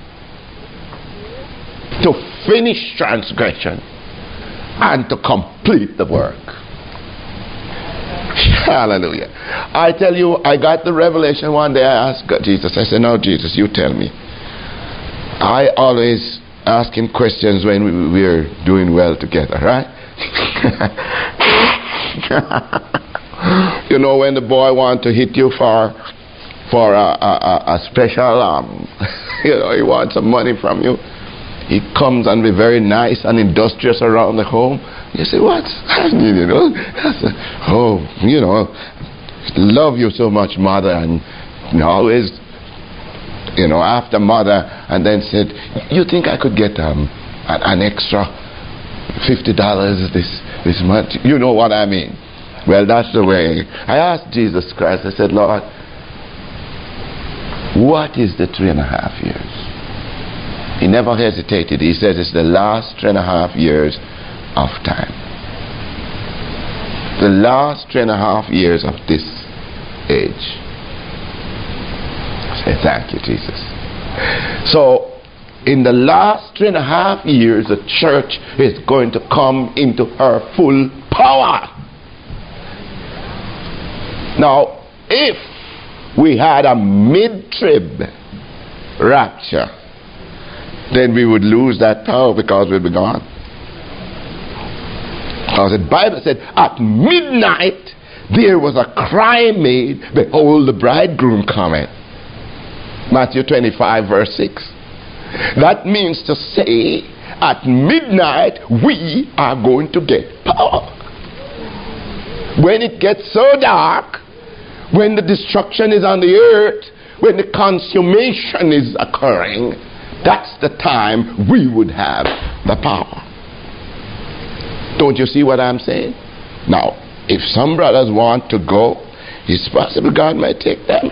to finish transgression and to complete the work. Hallelujah. I tell you, I got the revelation one day. I asked God, Jesus, I said, no, Jesus, you tell me. I always ask him questions when we, we're doing well together, right? You know, when the boy wants to hit you for for a, a, a special, um, you know, he wants some money from you. He comes and be very nice and industrious around the home. You say, what? You know, oh, you know, love you so much, mother, and you know, always, you know, after mother, and then said, you think I could get um an, an extra fifty dollars this this month? You know what I mean? Well, that's the way. I asked Jesus Christ. I said, Lord, what is the three and a half years? He never hesitated. He says it's the last three and a half years of time. The last three and a half years of this age. I say, thank you, Jesus. So, in the last three and a half years, the church is going to come into her full power. Now, if we had a mid-trib rapture, then we would lose that power because we'd be gone. Because the Bible said, at midnight there was a cry made, behold, the bridegroom cometh. Matthew twenty-five verse six. That means to say, at midnight we are going to get power. When it gets so dark, when the destruction is on the earth, when the consummation is occurring, that's the time we would have the power. Don't you see what I'm saying? Now, if some brothers want to go, it's possible God might take them.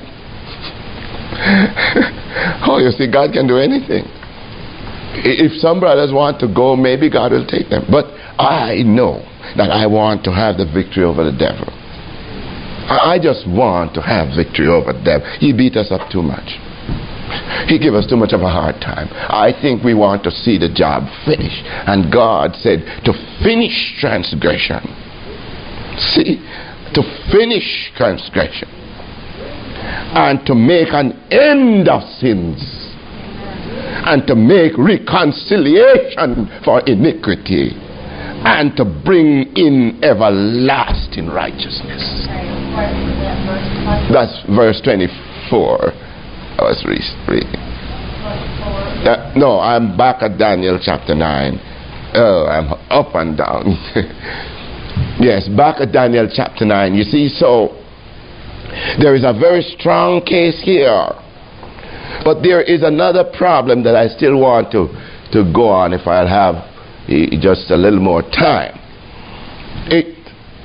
Oh, you see, God can do anything. If some brothers want to go, maybe God will take them. But I know that I want to have the victory over the devil. I just want to have victory over the devil. He beat us up too much. He gave us too much of a hard time. I think we want to see the job finished. And God said to finish transgression. See? To finish transgression. And to make an end of sins. And to make reconciliation for iniquity. And to bring in everlasting righteousness. That's verse twenty-four. I was reading. Uh, no, I'm back at Daniel chapter nine. Oh, I'm up and down. Yes, back at Daniel chapter nine. You see, so there is a very strong case here. But there is another problem that I still want to, to go on if I'll have uh, just a little more time. It,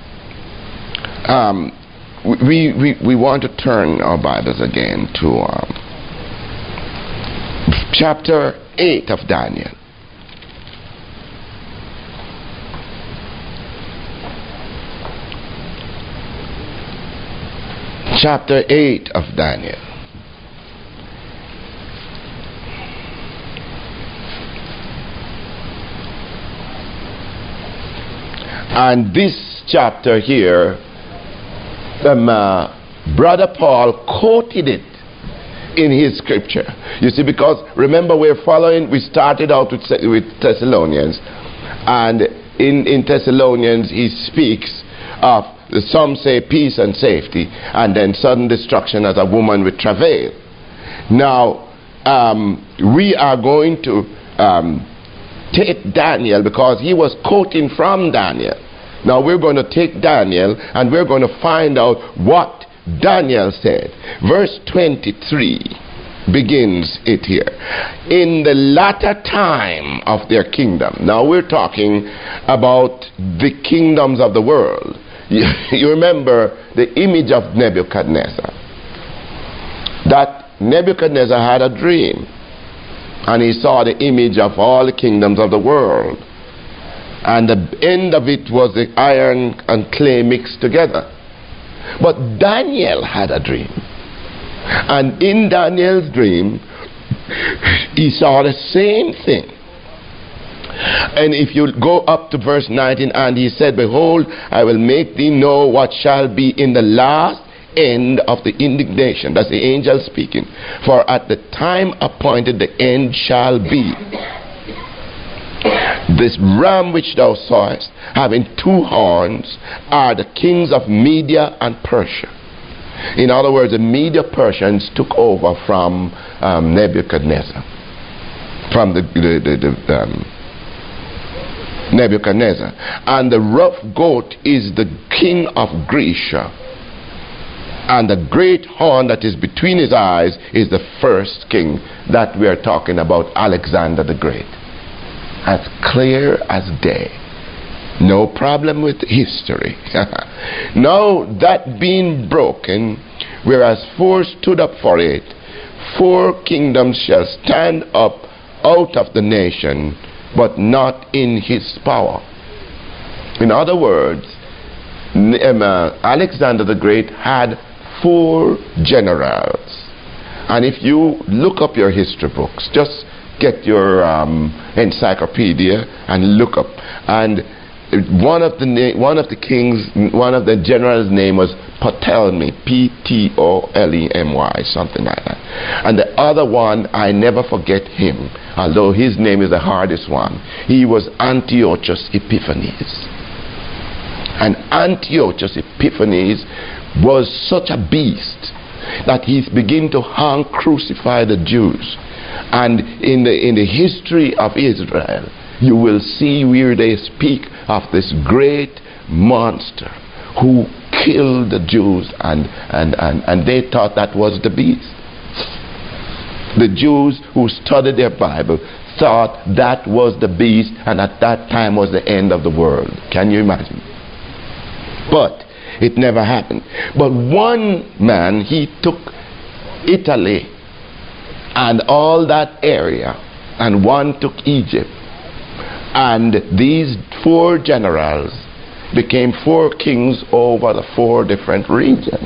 um, we, we, we want to turn our Bibles again to um, chapter eight of Daniel. Chapter eight of Daniel. And this chapter here, um, uh, Brother Paul quoted it in his scripture. You see, because remember we're following, we started out with, with Thessalonians, and in, in Thessalonians he speaks of, some say peace and safety, and then sudden destruction as a woman with travail. Now, um, we are going to um, take Daniel, because he was quoting from Daniel. Now we're going to take Daniel and we're going to find out what Daniel said. Verse twenty-three begins it here. In the latter time of their kingdom. Now we're talking about the kingdoms of the world. You, you remember the image of Nebuchadnezzar. That Nebuchadnezzar had a dream. And he saw the image of all the kingdoms of the world. And the end of it was the iron and clay mixed together. But Daniel had a dream. And in Daniel's dream, he saw the same thing. And if you go up to verse nineteen, and he said, behold, I will make thee know what shall be in the last end of the indignation. That's the angel speaking. For at the time appointed the end shall be. This ram which thou sawest, having two horns, are the kings of Media and Persia. In other words, the Media Persians took over from um, Nebuchadnezzar. From the, the, the, the um, Nebuchadnezzar. And the rough goat is the king of Grecia. And the great horn that is between his eyes is the first king that we are talking about, Alexander the Great. As clear as day. No problem with history. Now that being broken, whereas four stood up for it, four kingdoms shall stand up out of the nation, but not in his power. In other words, Alexander the Great had four generals. And if you look up your history books, just get your um, encyclopedia and look up. And one of the na- one of the kings, one of the generals' name was Ptolemy, P T O L E M Y, something like that. And the other one, I never forget him, although his name is the hardest one. He was Antiochus Epiphanes. And Antiochus Epiphanes was such a beast that he's beginning to hang, crucify the Jews. And in the in the history of Israel, you will see where they speak of this great monster who killed the Jews, and, and, and, and they thought that was the beast. The Jews who studied their Bible thought that was the beast, and at that time was the end of the world. Can you imagine? But it never happened. But one man, he took Italy and all that area, and one took Egypt. And these four generals became four kings over the four different regions.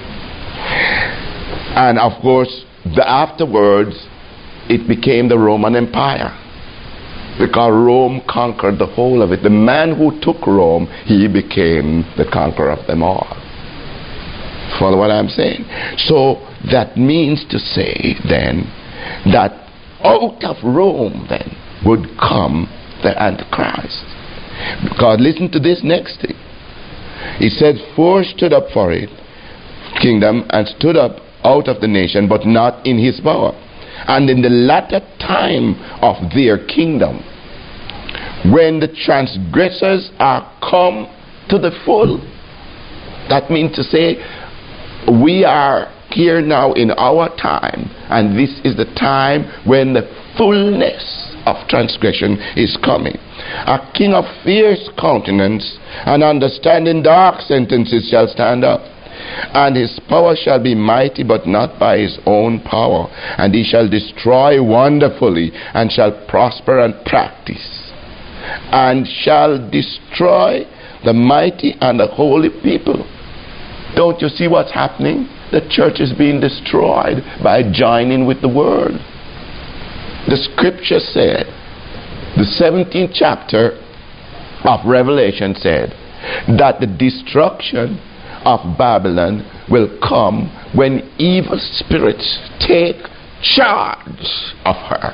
And of course, the afterwards, it became the Roman Empire, because Rome conquered the whole of it. The man who took Rome, he became the conqueror of them all. Follow what I'm saying? So that means to say then that out of Rome then would come the Antichrist. Because listen to this next thing. He said, four stood up for it, kingdom, and stood up out of the nation, but not in his power. And in the latter time of their kingdom, when the transgressors are come to the full, that means to say, we are here now in our time, and this is the time when the fullness of transgression is coming. A king of fierce countenance and understanding dark sentences shall stand up, and his power shall be mighty, but not by his own power. And he shall destroy wonderfully, and shall prosper and practice, and shall destroy the mighty and the holy people. Don't you see what's happening? The church is being destroyed by joining with the world. The scripture said, the seventeenth chapter of Revelation said, that the destruction of Babylon will come when evil spirits take charge of her.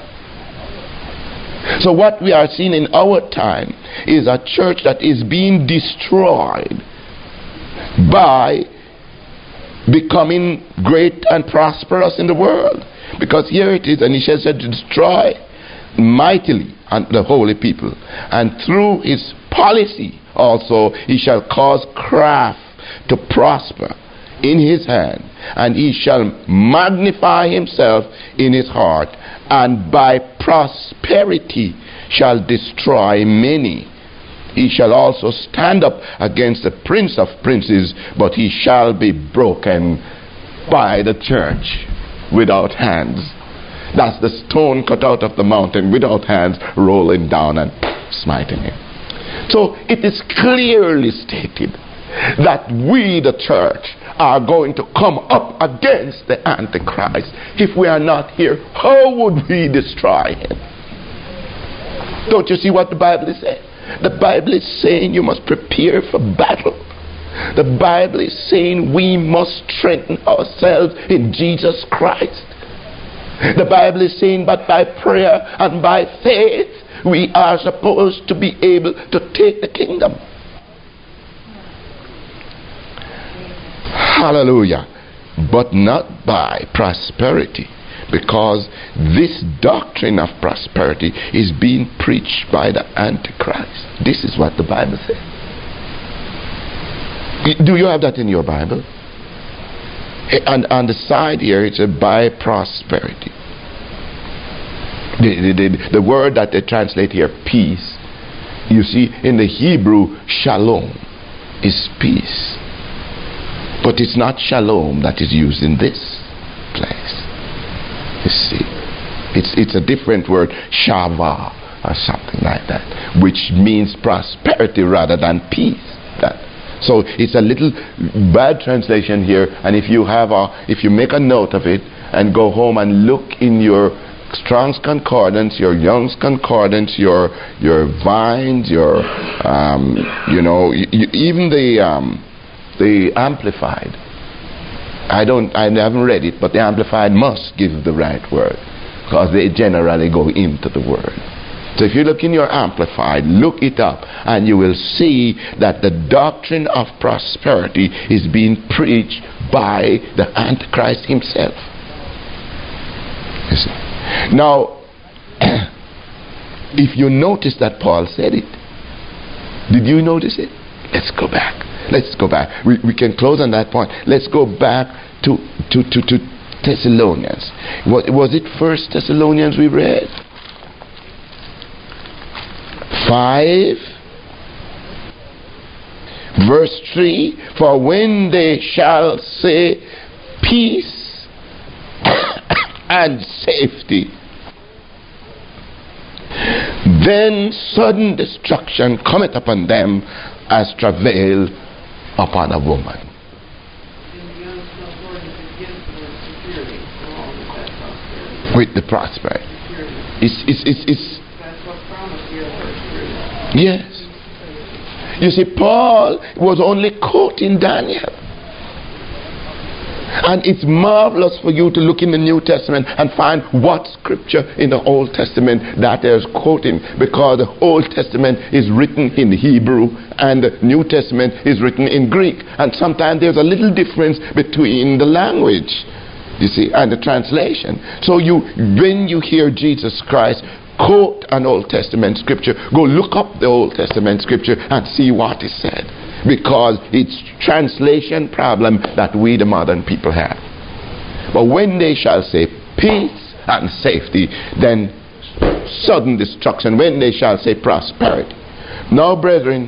So what we are seeing in our time is a church that is being destroyed by becoming great and prosperous in the world. Because here it is, and he says to destroy mightily the holy people, and through his policy also he shall cause craft to prosper in his hand, and he shall magnify himself in his heart, and by prosperity shall destroy many. He shall also stand up against the prince of princes, but he shall be broken by the church without hands. That's the stone cut out of the mountain without hands, rolling down and smiting him. So it is clearly stated that we, the church, are going to come up against the Antichrist. If we are not here, how would we destroy him? Don't you see what the Bible is saying? The Bible is saying you must prepare for battle. The Bible is saying we must strengthen ourselves in Jesus Christ. The Bible is saying, but by prayer and by faith we are supposed to be able to take the kingdom. Hallelujah. But not by prosperity, because this doctrine of prosperity is being preached by the Antichrist. This is what the Bible says. Do you have that in your Bible? And on the side here it says by prosperity. The, the, the, the word that they translate here, peace, you see in the Hebrew, shalom is peace. But it's not shalom that is used in this place. You see, it's, it's a different word, shava or something like that, which means prosperity rather than peace. That So it's a little bad translation here, and if you have a, if you make a note of it and go home and look in your Strong's Concordance, your Young's Concordance, your your Vines, your um, you know, y y even the um, the Amplified. I don't, I haven't read it, but the Amplified must give the right word, because they generally go into the word. So if you look in your Amplified, look it up, and you will see that the doctrine of prosperity is being preached by the Antichrist himself. You see? Now, if you notice that Paul said it, did you notice it? Let's go back. Let's go back. We, we can close on that point. Let's go back to, to, to, to Thessalonians. Was, was it First Thessalonians we read? five verse three, for when they shall say peace and safety, then sudden destruction cometh upon them as travail upon a woman. With the prosperity. It's, it's, it's, it's, yes. You see, Paul was only quoting Daniel. And it's marvelous for you to look in the New Testament and find what scripture in the Old Testament that is quoting, because the Old Testament is written in Hebrew and the New Testament is written in Greek, and sometimes there's a little difference between the language, you see, and the translation. So you, when you hear Jesus Christ quote an Old Testament scripture, go look up the Old Testament scripture and see what is said, because it's translation problem that we the modern people have. But when they shall say peace and safety, then sudden destruction. When they shall say prosperity. Now, brethren,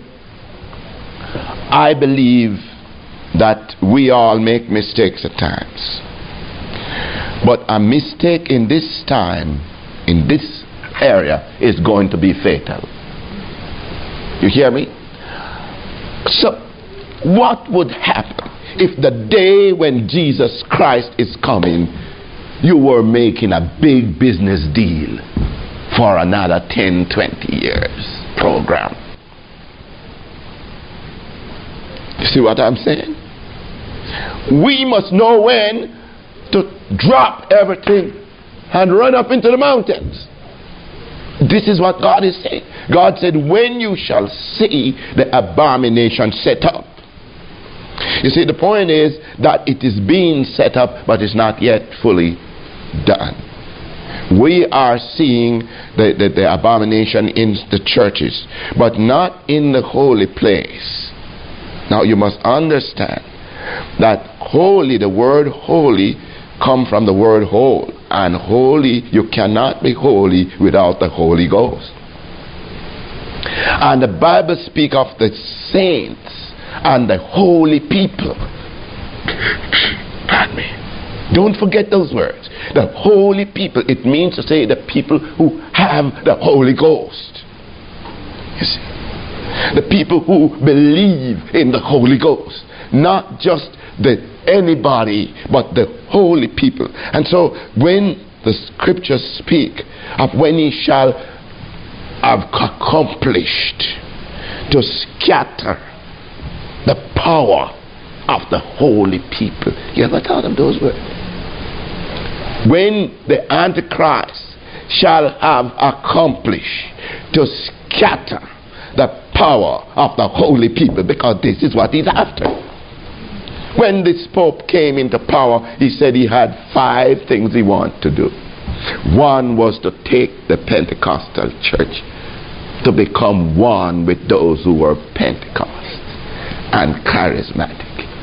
I believe that we all make mistakes at times, but a mistake in this time, in this area, is going to be fatal. You hear me? So, what would happen if the day when Jesus Christ is coming, you were making a big business deal for another ten, twenty years program? You see what I'm saying? We must know when to drop everything and run up into the mountains. This is what God is saying. God said, when you shall see the abomination set up. You see, the point is that it is being set up, but it's not yet fully done. We are seeing the, the, the abomination in the churches, but not in the holy place. Now you must understand that holy, the word holy, come from the word whole, and holy, you cannot be holy without the Holy Ghost. And the Bible speak of the saints and the holy people. Pardon me. Don't forget those words. The holy people. It means to say the people who have the Holy Ghost. You see, the people who believe in the Holy Ghost, not just the anybody, but the holy people. And so when the scriptures speak of when he shall have accomplished to scatter the power of the holy people, you ever thought of those words? When the Antichrist shall have accomplished to scatter the power of the holy people, because this is what he's after. When this Pope came into power, he said he had five things he wanted to do. One was to take the Pentecostal church to become one with those who were Pentecost and charismatic.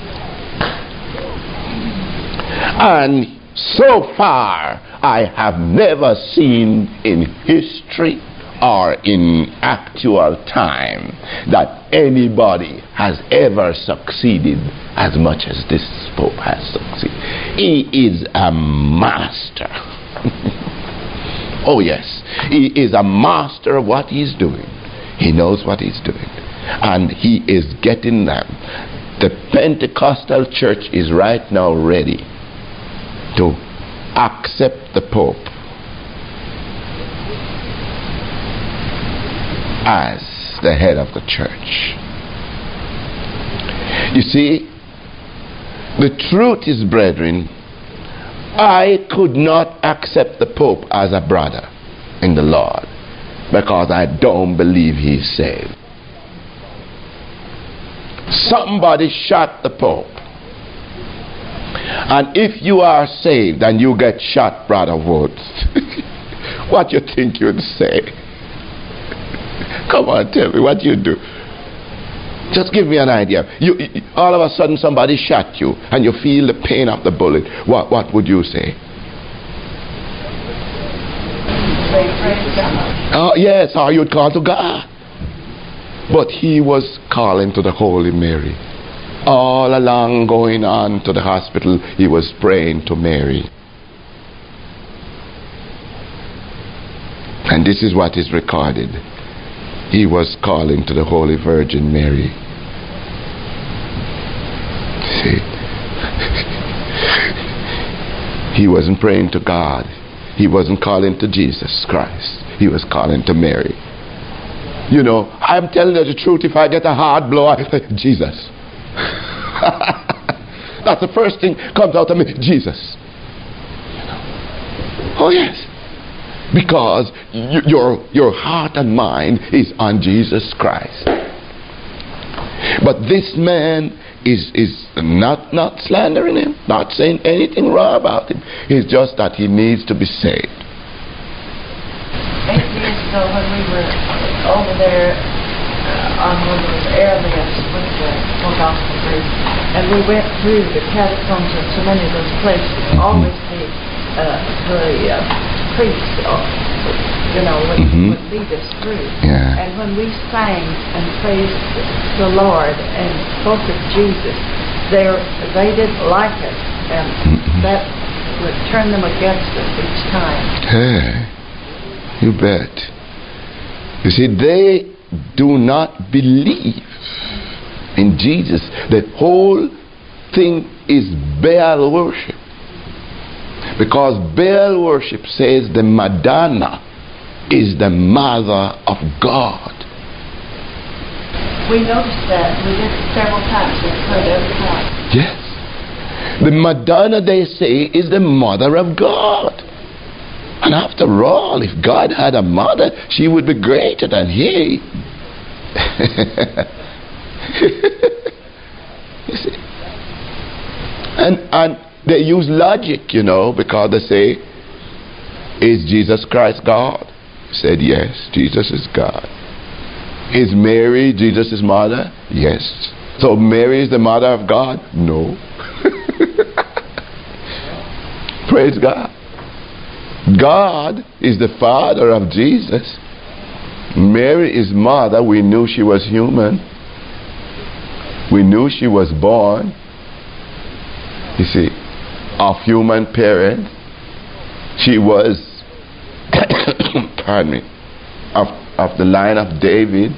And so far, I have never seen in history or in actual time that anybody has ever succeeded as much as this Pope has succeeded. He is a master. Oh yes, he is a master of what he's doing. He knows what he's doing, and he is getting them. The Pentecostal church is right now ready to accept the Pope as the head of the church. You see, the truth is, brethren, I could not accept the Pope as a brother in the Lord because I don't believe he's saved. Somebody shot the Pope, and if you are saved and you get shot, Brother Woods, what you think you'd say? Come on, tell me what you do. Just give me an idea. You, you, all of a sudden somebody shot you and you feel the pain of the bullet. What, what would you say? Oh, yes, or you'd call to God. But he was calling to the Holy Mary. All along going on to the hospital, he was praying to Mary. And this is what is recorded. He was calling to the Holy Virgin Mary. See? He wasn't praying to God. He wasn't calling to Jesus Christ. He was calling to Mary. You know, I'm telling you the truth. If I get a hard blow, I say, Jesus. That's the first thing comes out of me. Jesus. You know? Oh yes. Because you, your, your heart and mind is on Jesus Christ. But this man is, is not, not slandering him, not saying anything wrong about him. It's just that he needs to be saved. Eight years ago when we were over there uh, on one of those airlifts with the full gospel group, and we went through the catacombs of so many of those places, mm-hmm. always the, uh, the uh, priests, uh, you know, would, mm-hmm. would lead us through. Yeah. And when we sang and praised the Lord and spoke of Jesus, they they didn't like it, and mm-hmm. that would turn them against us each time. Hey. You bet. You see, they do not believe in Jesus. The whole thing is Baal worship. Because Baal worship says the Madonna is the mother of God. We noticed that. We did it several times. We've heard every time. Yes. The Madonna, they say, is the mother of God. And after all, if God had a mother, she would be greater than he. You see? And, and they use logic, you know, because they say, is Jesus Christ God? He said, yes, Jesus is God. Is Mary Jesus' mother? Yes. So Mary is the mother of God? No. Praise God. God is the father of Jesus. Mary is mother. We knew she was human. We knew she was born, you see, of human parents. She was, pardon me, of, of the line of David.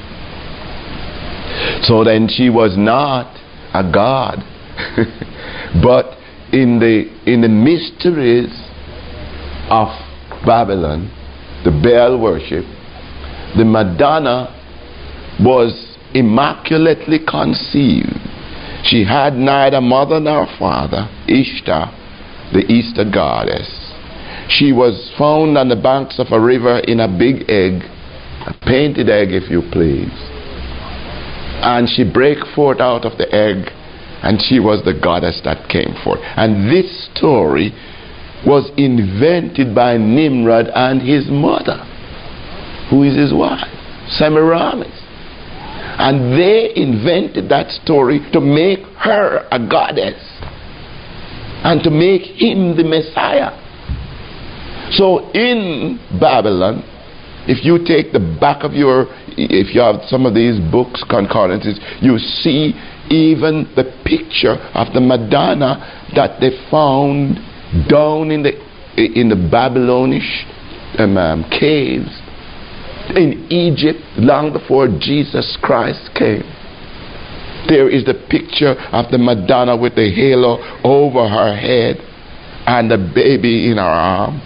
So then she was not a god. But in the in the mysteries of Babylon, the Baal worship, the Madonna was immaculately conceived. She had neither mother nor father. Ishtar, the Easter goddess. She was found on the banks of a river in a big egg, a painted egg if you please. And she brake forth out of the egg, and she was the goddess that came forth. And this story was invented by Nimrod and his mother, who is his wife, Semiramis. And they invented that story to make her a goddess and to make him the Messiah. So in Babylon, if you take the back of your, if you have some of these books, concordances, you see even the picture of the Madonna that they found down in the in the Babylonish um, um, caves in Egypt long before Jesus Christ came. There is the picture of the Madonna with the halo over her head and the baby in her arm.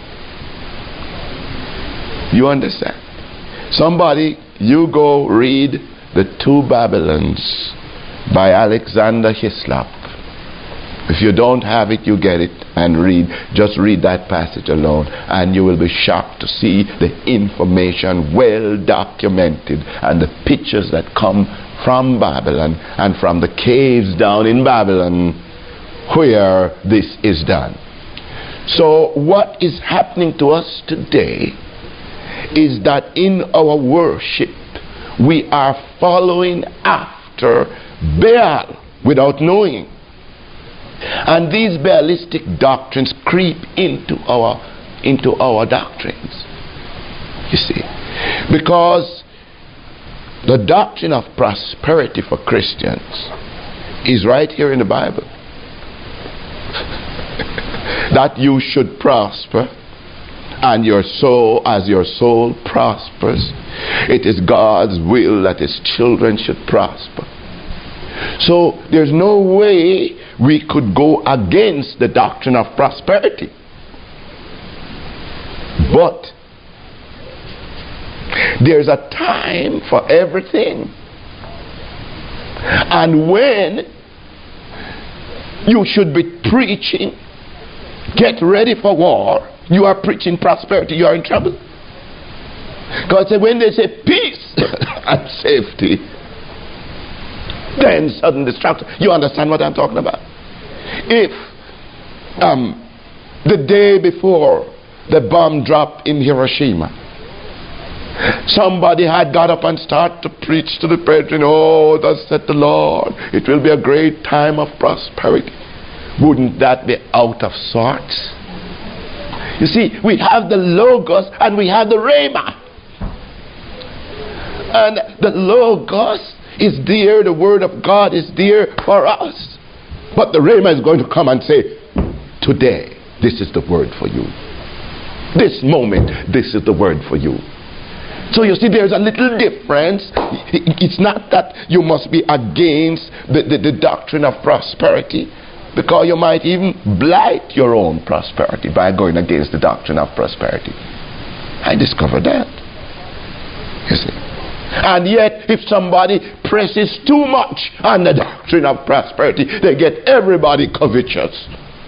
You understand? Somebody, you go read The Two Babylons by Alexander Hislop. If you don't have it, you get it and read. Just read that passage alone, and you will be shocked to see the information well documented and the pictures that come from Babylon and from the caves down in Babylon where this is done. So what is happening to us today is that in our worship we are following after Baal without knowing. And these Baalistic doctrines creep into our into our doctrines. You see, because the doctrine of prosperity for Christians is right here in the Bible. That you should prosper, and your soul, as your soul prospers, it is God's will that his children should prosper. So there's no way we could go against the doctrine of prosperity. But there's a time for everything. And when you should be preaching, get ready for war, you are preaching prosperity, you are in trouble. God said when they say peace and safety, then sudden destruction. You understand what I'm talking about? If um, the day before the bomb dropped in Hiroshima, somebody had got up and started to preach to the brethren, oh, thus said the Lord, it will be a great time of prosperity. Wouldn't that be out of sorts? You see, we have the Logos and we have the Rhema. And the Logos is dear, the Word of God is dear for us. But the Rhema is going to come and say, today, this is the word for you. This moment, this is the word for you. So you see, there's a little difference. It's not that you must be against the, the, the doctrine of prosperity, because you might even blight your own prosperity by going against the doctrine of prosperity. I discovered that. You see. And yet, if somebody presses too much on the doctrine of prosperity, they get everybody covetous.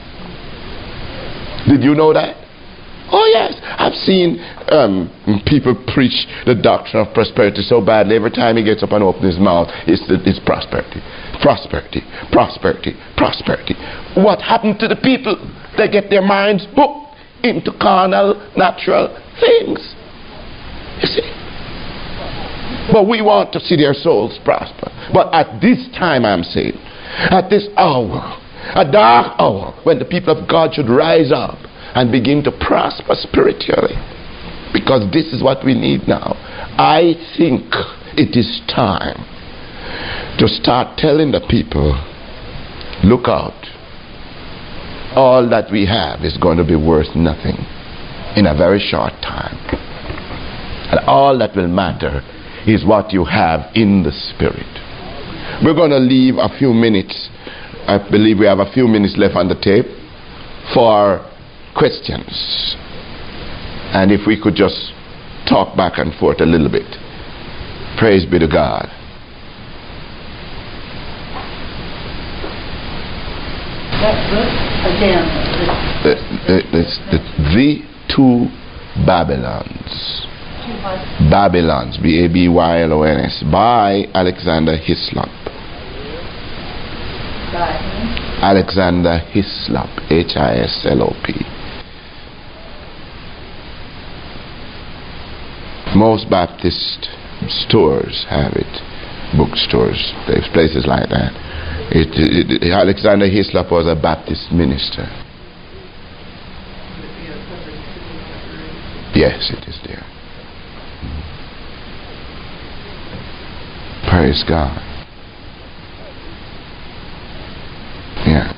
Did you know that? Oh yes, I've seen um, people preach the doctrine of prosperity so badly. Every time he gets up and opens his mouth, it's, it's prosperity, prosperity, prosperity, prosperity. What happened to the people? They get their minds hooked into carnal, natural things. You see? But we want to see their souls prosper. But at this time, I'm saying, at this hour, a dark hour, when the people of God should rise up and begin to prosper spiritually, because this is what we need now. I think it is time to start telling the people, look out, all that we have is going to be worth nothing in a very short time, and all that will matter is what you have in the Spirit. We're going to leave a few minutes. I believe we have a few minutes left on the tape for questions, and if we could just talk back and forth a little bit. Praise be to God. That's good. Again, the, the, the, the, the two Babylons. Babylons, B A B Y L O N S, by Alexander Hislop. By Alexander Hislop, H I S L O P. Most Baptist stores have it, bookstores, there's places like that. It, it, it, Alexander Hislop was a Baptist minister. Yes, it is there. Praise God. Yes.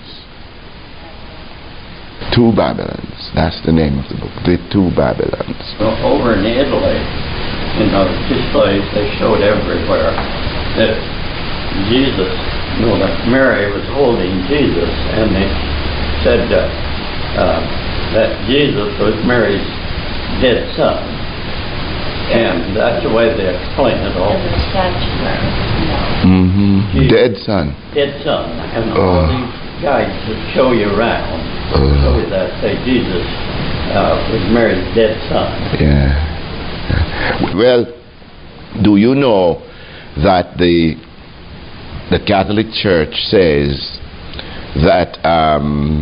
Two Babylons. That's the name of the book. The Two Babylons. Well, over in Italy, in those displays, they showed everywhere that Jesus, no, that Mary was holding Jesus, and they said uh, uh, that Jesus was Mary's dead son. And that's the way they explain it all. the statuary. Mm-hmm. Dead son. Dead son. And Oh. all these guides that show you around, Oh. show you that, say Jesus uh, was Mary's dead son. Yeah. Well, do you know that the the Catholic Church says that um,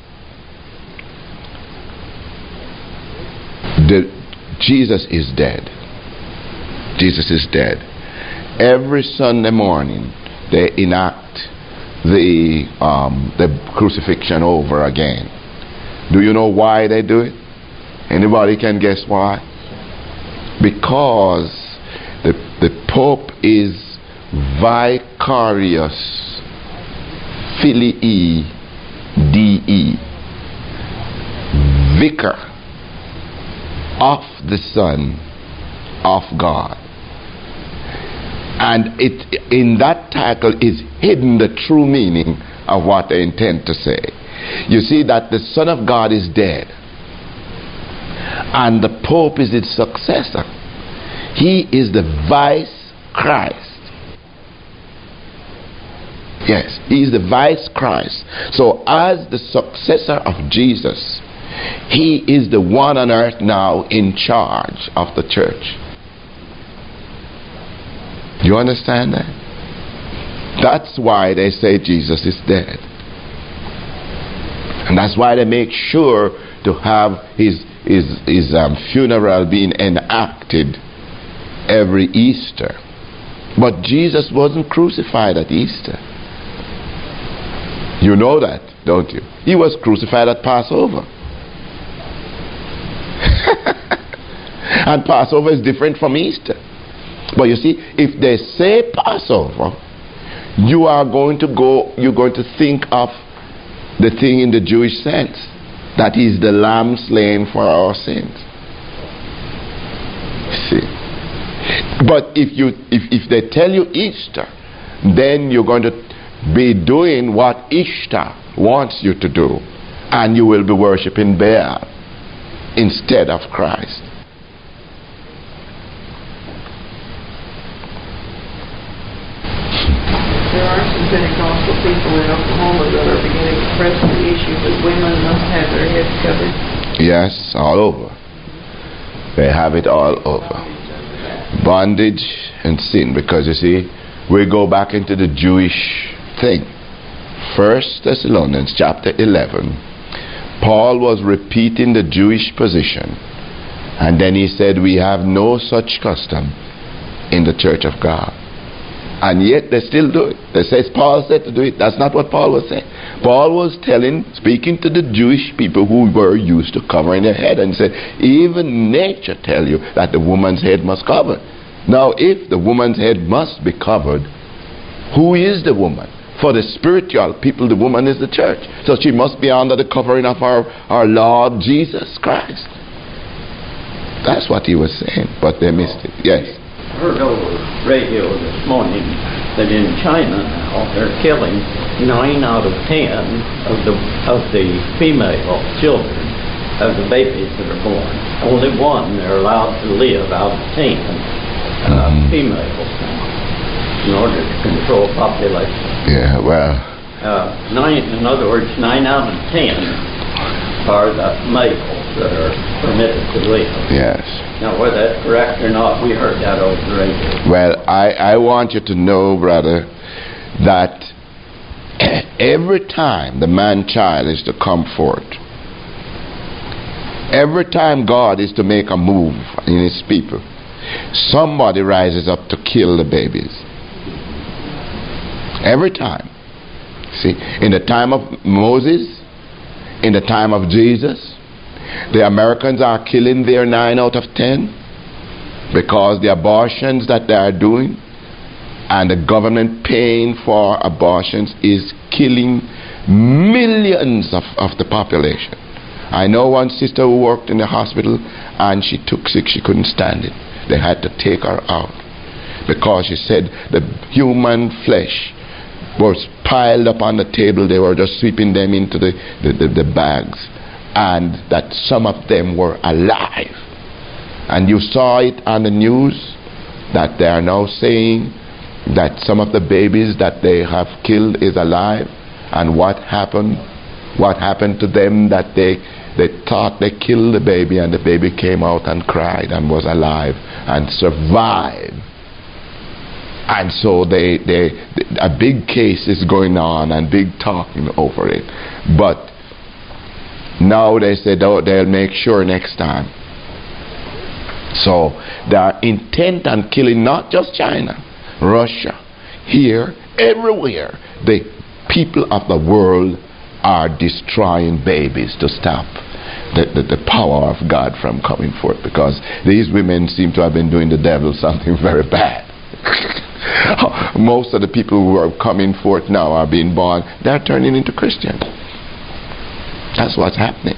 the Jesus is dead. Jesus is dead. Every Sunday morning they enact the um, the crucifixion over again. Do you know why they do it? Anybody can guess why? Because the the Pope is vicarious filii Dei, vicar of the Son of God. And it, in that title is hidden the true meaning of what they intend to say. You see that the Son of God is dead, and the Pope is his successor. He is the vice Christ. Yes, he is the vice Christ. So as the successor of Jesus, he is the one on earth now in charge of the church. Do you understand that? That's why they say Jesus is dead. And that's why they make sure to have his, his, his um, funeral being enacted every Easter. But Jesus wasn't crucified at Easter. You know that, don't you? He was crucified at Passover. And Passover is different from Easter. But you see, if they say Passover, you are going to go, you're going to think of the thing in the Jewish sense, that is the lamb slain for our sins. See? But if you if, if they tell you Easter, then you're going to be doing what Ishtar wants you to do, and you will be worshiping Baal instead of Christ. There are some Pentecostal people in Oklahoma that are beginning to press the issue that women must have their heads covered. Yes, all over. They have it all over. Bondage and sin. Because you see, we go back into the Jewish thing. First Thessalonians chapter eleven. Paul was repeating the Jewish position. And then he said, we have no such custom in the church of God. And yet they still do it. They say Paul said to do it. That's not what Paul was saying. Paul was telling, speaking to the Jewish people who were used to covering their head, and said, even nature tell you that the woman's head must cover. Now, if the woman's head must be covered, who is the woman? For the spiritual people, the woman is the church. So she must be under the covering of our, our Lord Jesus Christ. That's what he was saying, but they missed it. Yes. I heard over radio this morning that in China now they're killing nine out of ten of the of the female children of the babies that are born. Only one they're allowed to live out of ten uh, mm. females now, in order to control population. Yeah, well. Uh, nine, in other words, nine out of ten are the males that are permitted to live. Yes. Now, whether that's correct or not, we heard that over the radio. Well, I, I want you to know, brother, that every time the man-child is to come forth, every time God is to make a move in his people, somebody rises up to kill the babies. Every time. See, in the time of Moses, in the time of Jesus, the Americans are killing their nine out of ten because the abortions that they are doing and the government paying for abortions is killing millions of, of the population. I know one sister who worked in the hospital and she took sick, she couldn't stand it. They had to take her out because she said the human flesh was piled up on the table. They were just sweeping them into the, the, the, the bags. And that some of them were alive. And you saw it on the news that they are now saying that some of the babies that they have killed is alive. And what happened? What happened to them that they they thought they killed the baby, and the baby came out and cried and was alive and survived. And so they, they a big case is going on and big talking over it. But now they said oh, they'll make sure next time. So they are intent on killing not just China, Russia, here, everywhere. The people of the world are destroying babies to stop the, the, the power of God from coming forth, because these women seem to have been doing the devil something very bad. Most of the people who are coming forth now are being born, they're turning into Christians. That's what's happening.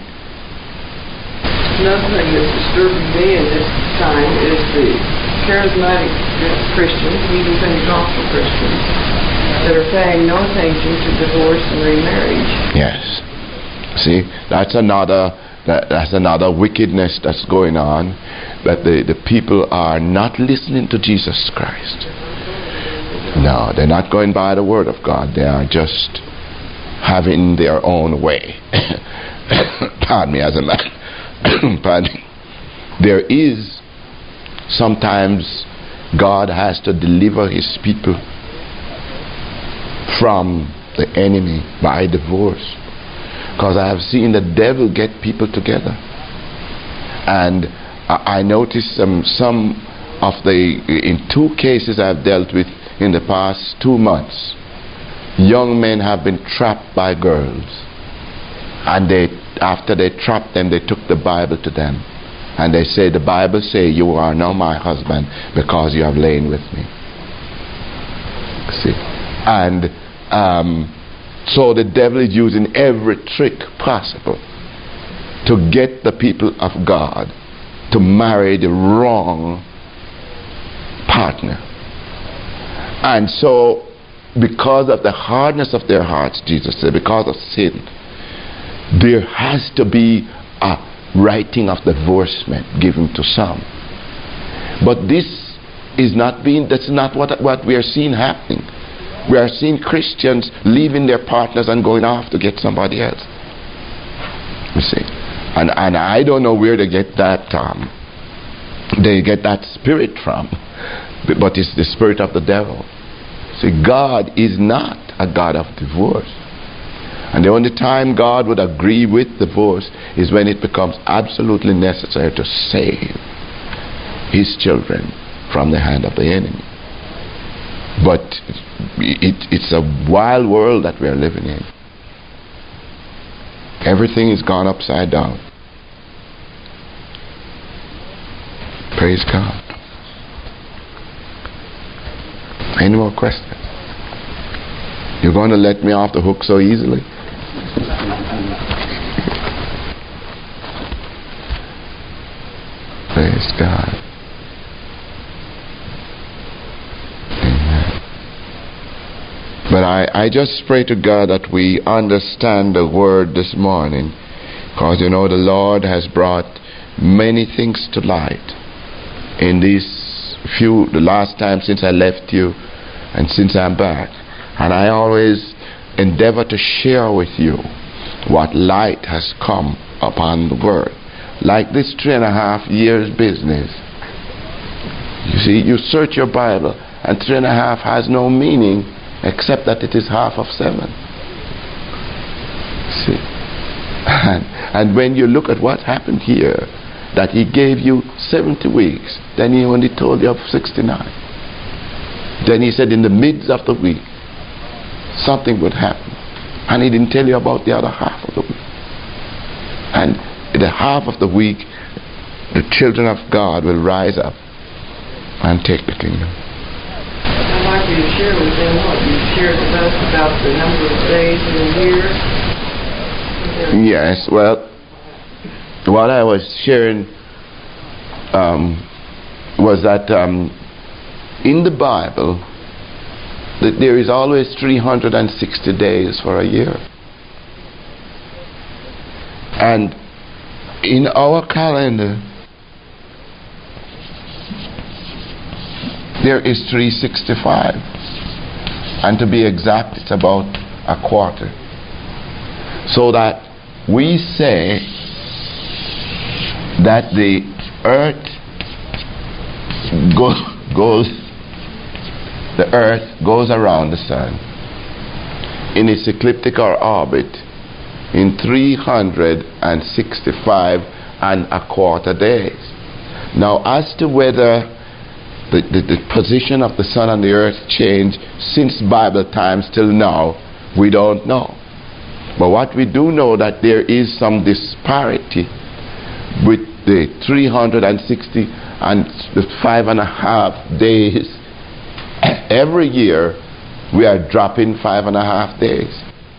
Another thing that's disturbing me in this time is the charismatic Christians, even Pentecostal Christians, that are paying no attention to divorce and remarriage. Yes. See, that's another that, that's another wickedness that's going on, that the, the people are not listening to Jesus Christ. No, they're not going by the word of God. They are just having their own way. Pardon me, as a man. Pardon me. There is sometimes God has to deliver his people from the enemy by divorce. Because I have seen the devil get people together. And I, I noticed some, some of the, in two cases I've dealt with in the past two months, young men have been trapped by girls. And they, after they trapped them, they took the Bible to them. And they say, the Bible say, you are now my husband because you have lain with me. See? And um, so the devil is using every trick possible to get the people of God to marry the wrong partner. And so, because of the hardness of their hearts, Jesus said, because of sin, there has to be a writing of divorcement given to some. But this is not being, that's not what, what we are seeing happening. We are seeing Christians leaving their partners and going off to get somebody else. You see. And, and I don't know where they get that um, they get that spirit from. But it's the spirit of the devil. See, God is not a God of divorce. And the only time God would agree with divorce is when it becomes absolutely necessary to save his children from the hand of the enemy. But it, it's a wild world that we are living in. Everything is gone upside down. Praise God. Any more questions? You're going to let me off the hook so easily? Praise God. Amen. But I, I just pray to God that we understand the word this morning, because you know the Lord has brought many things to light in these few, the last time since I left you and since I'm back. And I always endeavor to share with you what light has come upon the word. Like this three and a half years business. You see, you search your Bible and three and a half has no meaning except that it is half of seven. See? And, and when you look at what happened here, that he gave you seventy weeks, then he only told you of sixty-nine. Then he said in the midst of the week, something would happen. And he didn't tell you about the other half of the week. And the half of the week, the children of God will rise up and take the kingdom. I'd like you to share with them what you shared with us about the number of days in a year. Yes, well, what I was sharing um, was that um, in the Bible, that there is always three hundred sixty days for a year. And in our calendar, there is three sixty-five. And to be exact, it's about a quarter. So that we say that the earth go, goes the earth goes around the sun in its ecliptical orbit in three hundred sixty-five and a quarter days. Now, as to whether the, the, the position of the sun and the earth changed since Bible times till now, we don't know. But what we do know, that there is some disparity with the three hundred sixty and the five and a half days. Every year we are dropping five and a half days.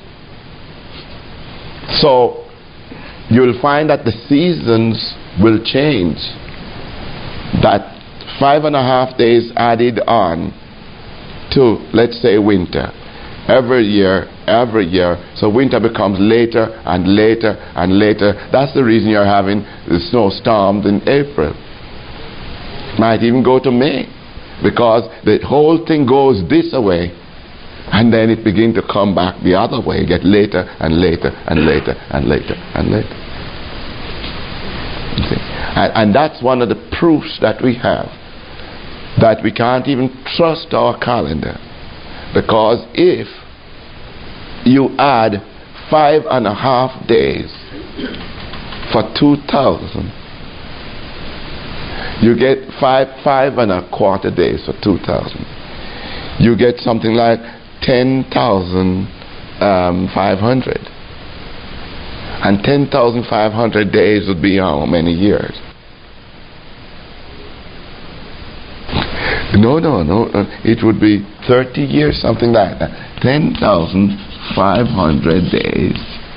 So you'll find that the seasons will change. That five and a half days added on to, let's say, winter. Every year, every year. So winter becomes later and later and later. That's the reason you're having the snowstorms in April. Might even go to May. Because the whole thing goes this way, and then it begins to come back the other way, get later and later and later and later and later. You see? And, and that's one of the proofs that we have that we can't even trust our calendar. Because if you add five and a half days for two thousand, you get five five and a quarter days for two thousand. You get something like ten thousand five hundred. And ten thousand five hundred days would be how many years? No, no, no, no. It would be thirty years, something like that. ten thousand five hundred days.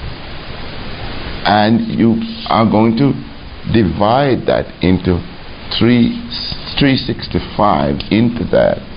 And you are going to divide that into three, three sixty-five into that.